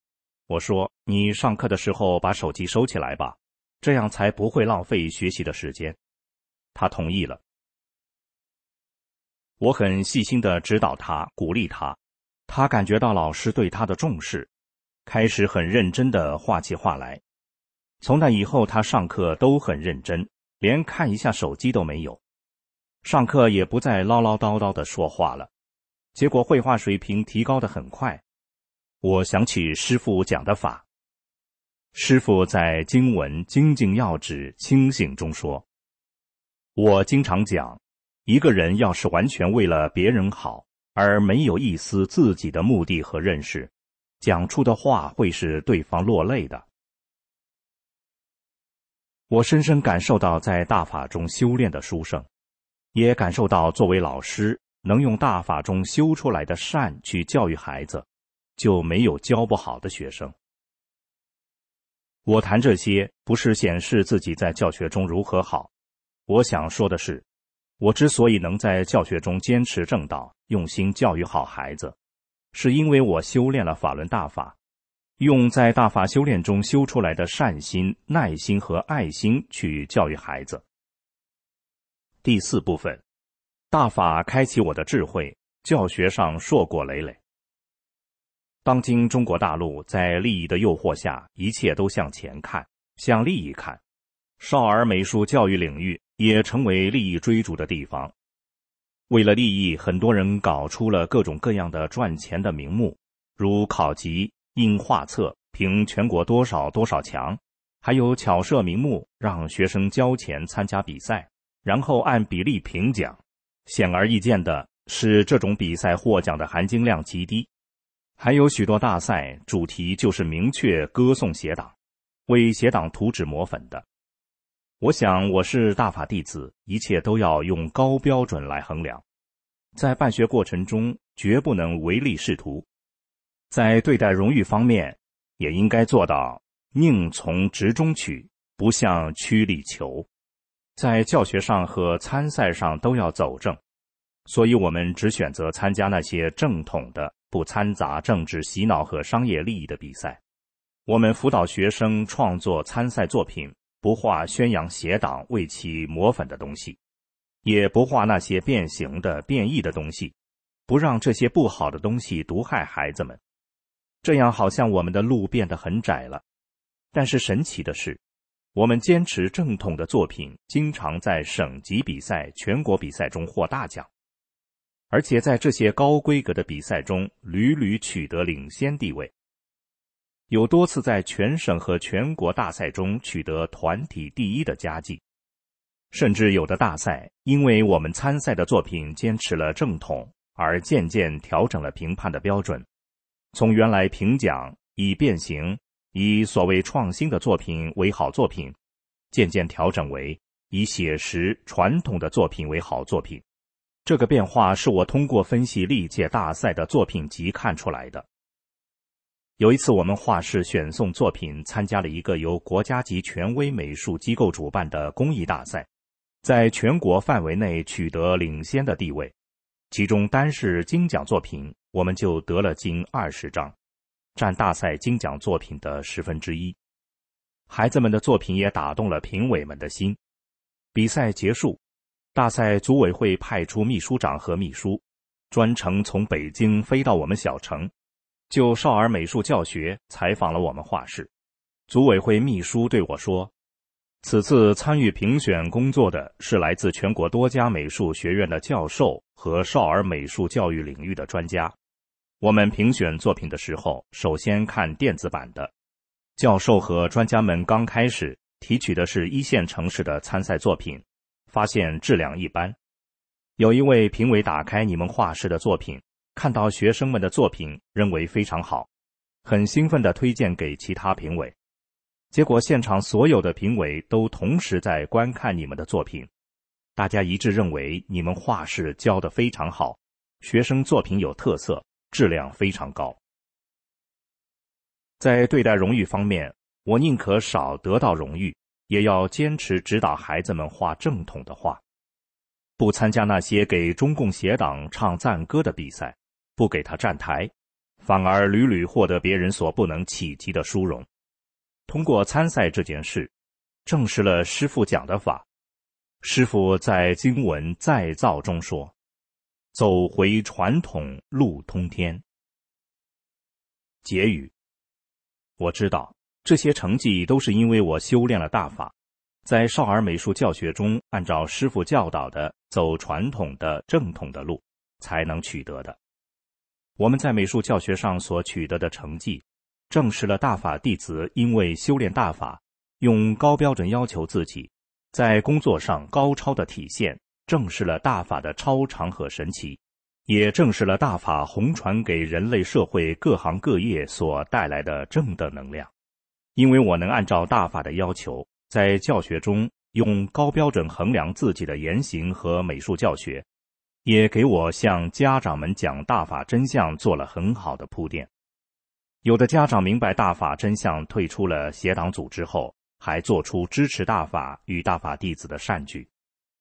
我说，你上课的时候把手机收起来吧，这样才不会浪费学习的时间。他同意了。我很细心地指导他，鼓励他，他感觉到老师对他的重视，开始很认真地画起画来。从那以后，他上课都很认真，连看一下手机都没有。上课也不再唠唠叨叨地说话了，结果绘画水平提高得很快。我想起师父讲的法。师父在经文精进要旨清醒中说，我经常讲，一个人要是完全为了别人好，而没有一丝自己的目的和认识，讲出的话会使对方落泪的。我深深感受到在大法中修炼的殊胜，也感受到作为老师能用大法中修出来的善去教育孩子，就没有教不好的学生。我谈这些不是显示自己在教学中如何好，我想说的是，我之所以能在教学中坚持正道，用心教育好孩子，是因为我修炼了法轮大法，用在大法修炼中修出来的善心、耐心和爱心去教育孩子。第4部分，大法开启我的智慧，教学上硕果累累。当今中国大陆在利益的诱惑下，一切都向前看，向利益看，少儿美术教育领域也成为利益追逐的地方。为了利益，很多人搞出了各种各样的赚钱的名目，如考级、印画册、评全国多少多少强，还有巧设名目让学生交钱参加比赛，然后按比例评奖。显而易见的是，这种比赛获奖的含金量极低。还有许多大赛主题就是明确歌颂邪党，为邪党涂脂抹粉的。我想我是大法弟子，一切都要用高标准来衡量，在办学过程中绝不能唯利是图。在对待荣誉方面，也应该做到宁从直中取，不向曲里求。在教学上和参赛上都要走正，所以我们只选择参加那些正统的，不掺杂政治洗脑和商业利益的比赛。我们辅导学生创作参赛作品，不画宣扬邪党为其抹粉的东西，也不画那些变形的变异的东西，不让这些不好的东西毒害孩子们。这样好像我们的路变得很窄了，但是神奇的是，我们坚持正统的作品经常在省级比赛、全国比赛中获大奖，而且在这些高规格的比赛中屡屡取得领先地位，有多次在全省和全国大赛中取得团体第一的佳绩。甚至有的大赛因为我们参赛的作品坚持了正统，而渐渐调整了评判的标准，从原来评奖以变形、以所谓创新的作品为好作品，渐渐调整为以写实传统的作品为好作品。这个变化是我通过分析历届大赛的作品集看出来的。有一次我们画室选送作品参加了一个由国家级权威美术机构主办的公益大赛，在全国范围内取得领先的地位，其中单是金奖作品我们就得了近20张，占大赛金奖作品的1/10。孩子们的作品也打动了评委们的心。比赛结束，大赛组委会派出秘书长和秘书，专程从北京飞到我们小城，就少儿美术教学采访了我们画室。组委会秘书对我说，此次参与评选工作的是来自全国多家美术学院的教授和少儿美术教育领域的专家。我们评选作品的时候，首先看电子版的。教授和专家们刚开始提取的是1线城市的参赛作品，发现质量一般。有一位评委打开你们画室的作品，看到学生们的作品，认为非常好，很兴奋地推荐给其他评委。结果现场所有的评委都同时在观看你们的作品，大家一致认为你们画室教得非常好，学生作品有特色，质量非常高。在对待荣誉方面，我宁可少得到荣誉，也要坚持指导孩子们画正统的画，不参加那些给中共邪党唱赞歌的比赛，不给他站台， 反而屡屡获得别人所不能企及的殊荣。通过参赛这件事，证实了师父讲的法。师父在经文再造中说：走回传统，路通天。结语：我知道这些成绩都是因为我修炼了大法，在少儿美术教学中按照师父教导的走传统的正统的路才能取得的。我们在美术教学上所取得的成绩，证实了大法弟子因为修炼大法，用高标准要求自己，在工作上高超的体现，证实了大法的超常和神奇，也证实了大法弘传给人类社会各行各业所带来的正的能量。因为我能按照大法的要求，在教学中用高标准衡量自己的言行和美术教学，也给我向家长们讲大法真相做了很好的铺垫。有的家长明白大法真相，退出了邪党组织后，还做出支持大法与大法弟子的善举。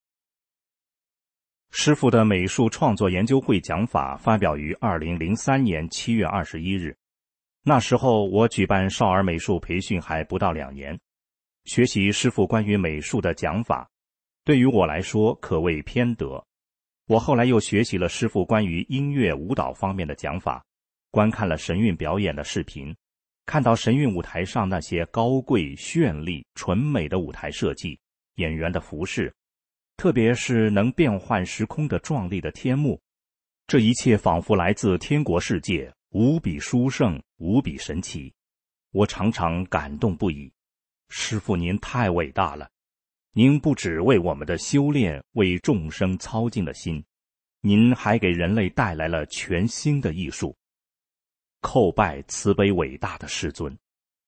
师父的美术创作研究会讲法发表于2003年7月21日。那时候我举办少儿美术培训还不到2年，学习师父关于美术的讲法，对于我来说可谓偏得。我后来又学习了师父关于音乐舞蹈方面的讲法，观看了神韵表演的视频，看到神韵舞台上那些高贵、绚丽、纯美的舞台设计，演员的服饰，特别是能变换时空的壮丽的天幕，这一切仿佛来自天国世界，无比殊胜，无比神奇。我常常感动不已。师父您太伟大了，您不只为我们的修炼，为众生操尽了心，您还给人类带来了全新的艺术。叩拜慈悲伟大的师尊。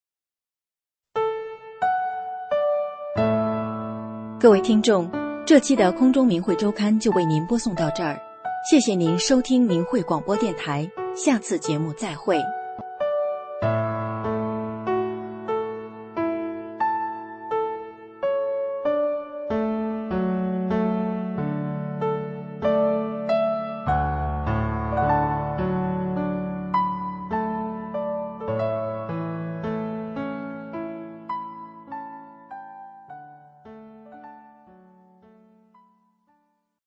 各位听众，这期的空中明慧周刊就为您播送到这儿，谢谢您收听明慧广播电台，下次节目再会。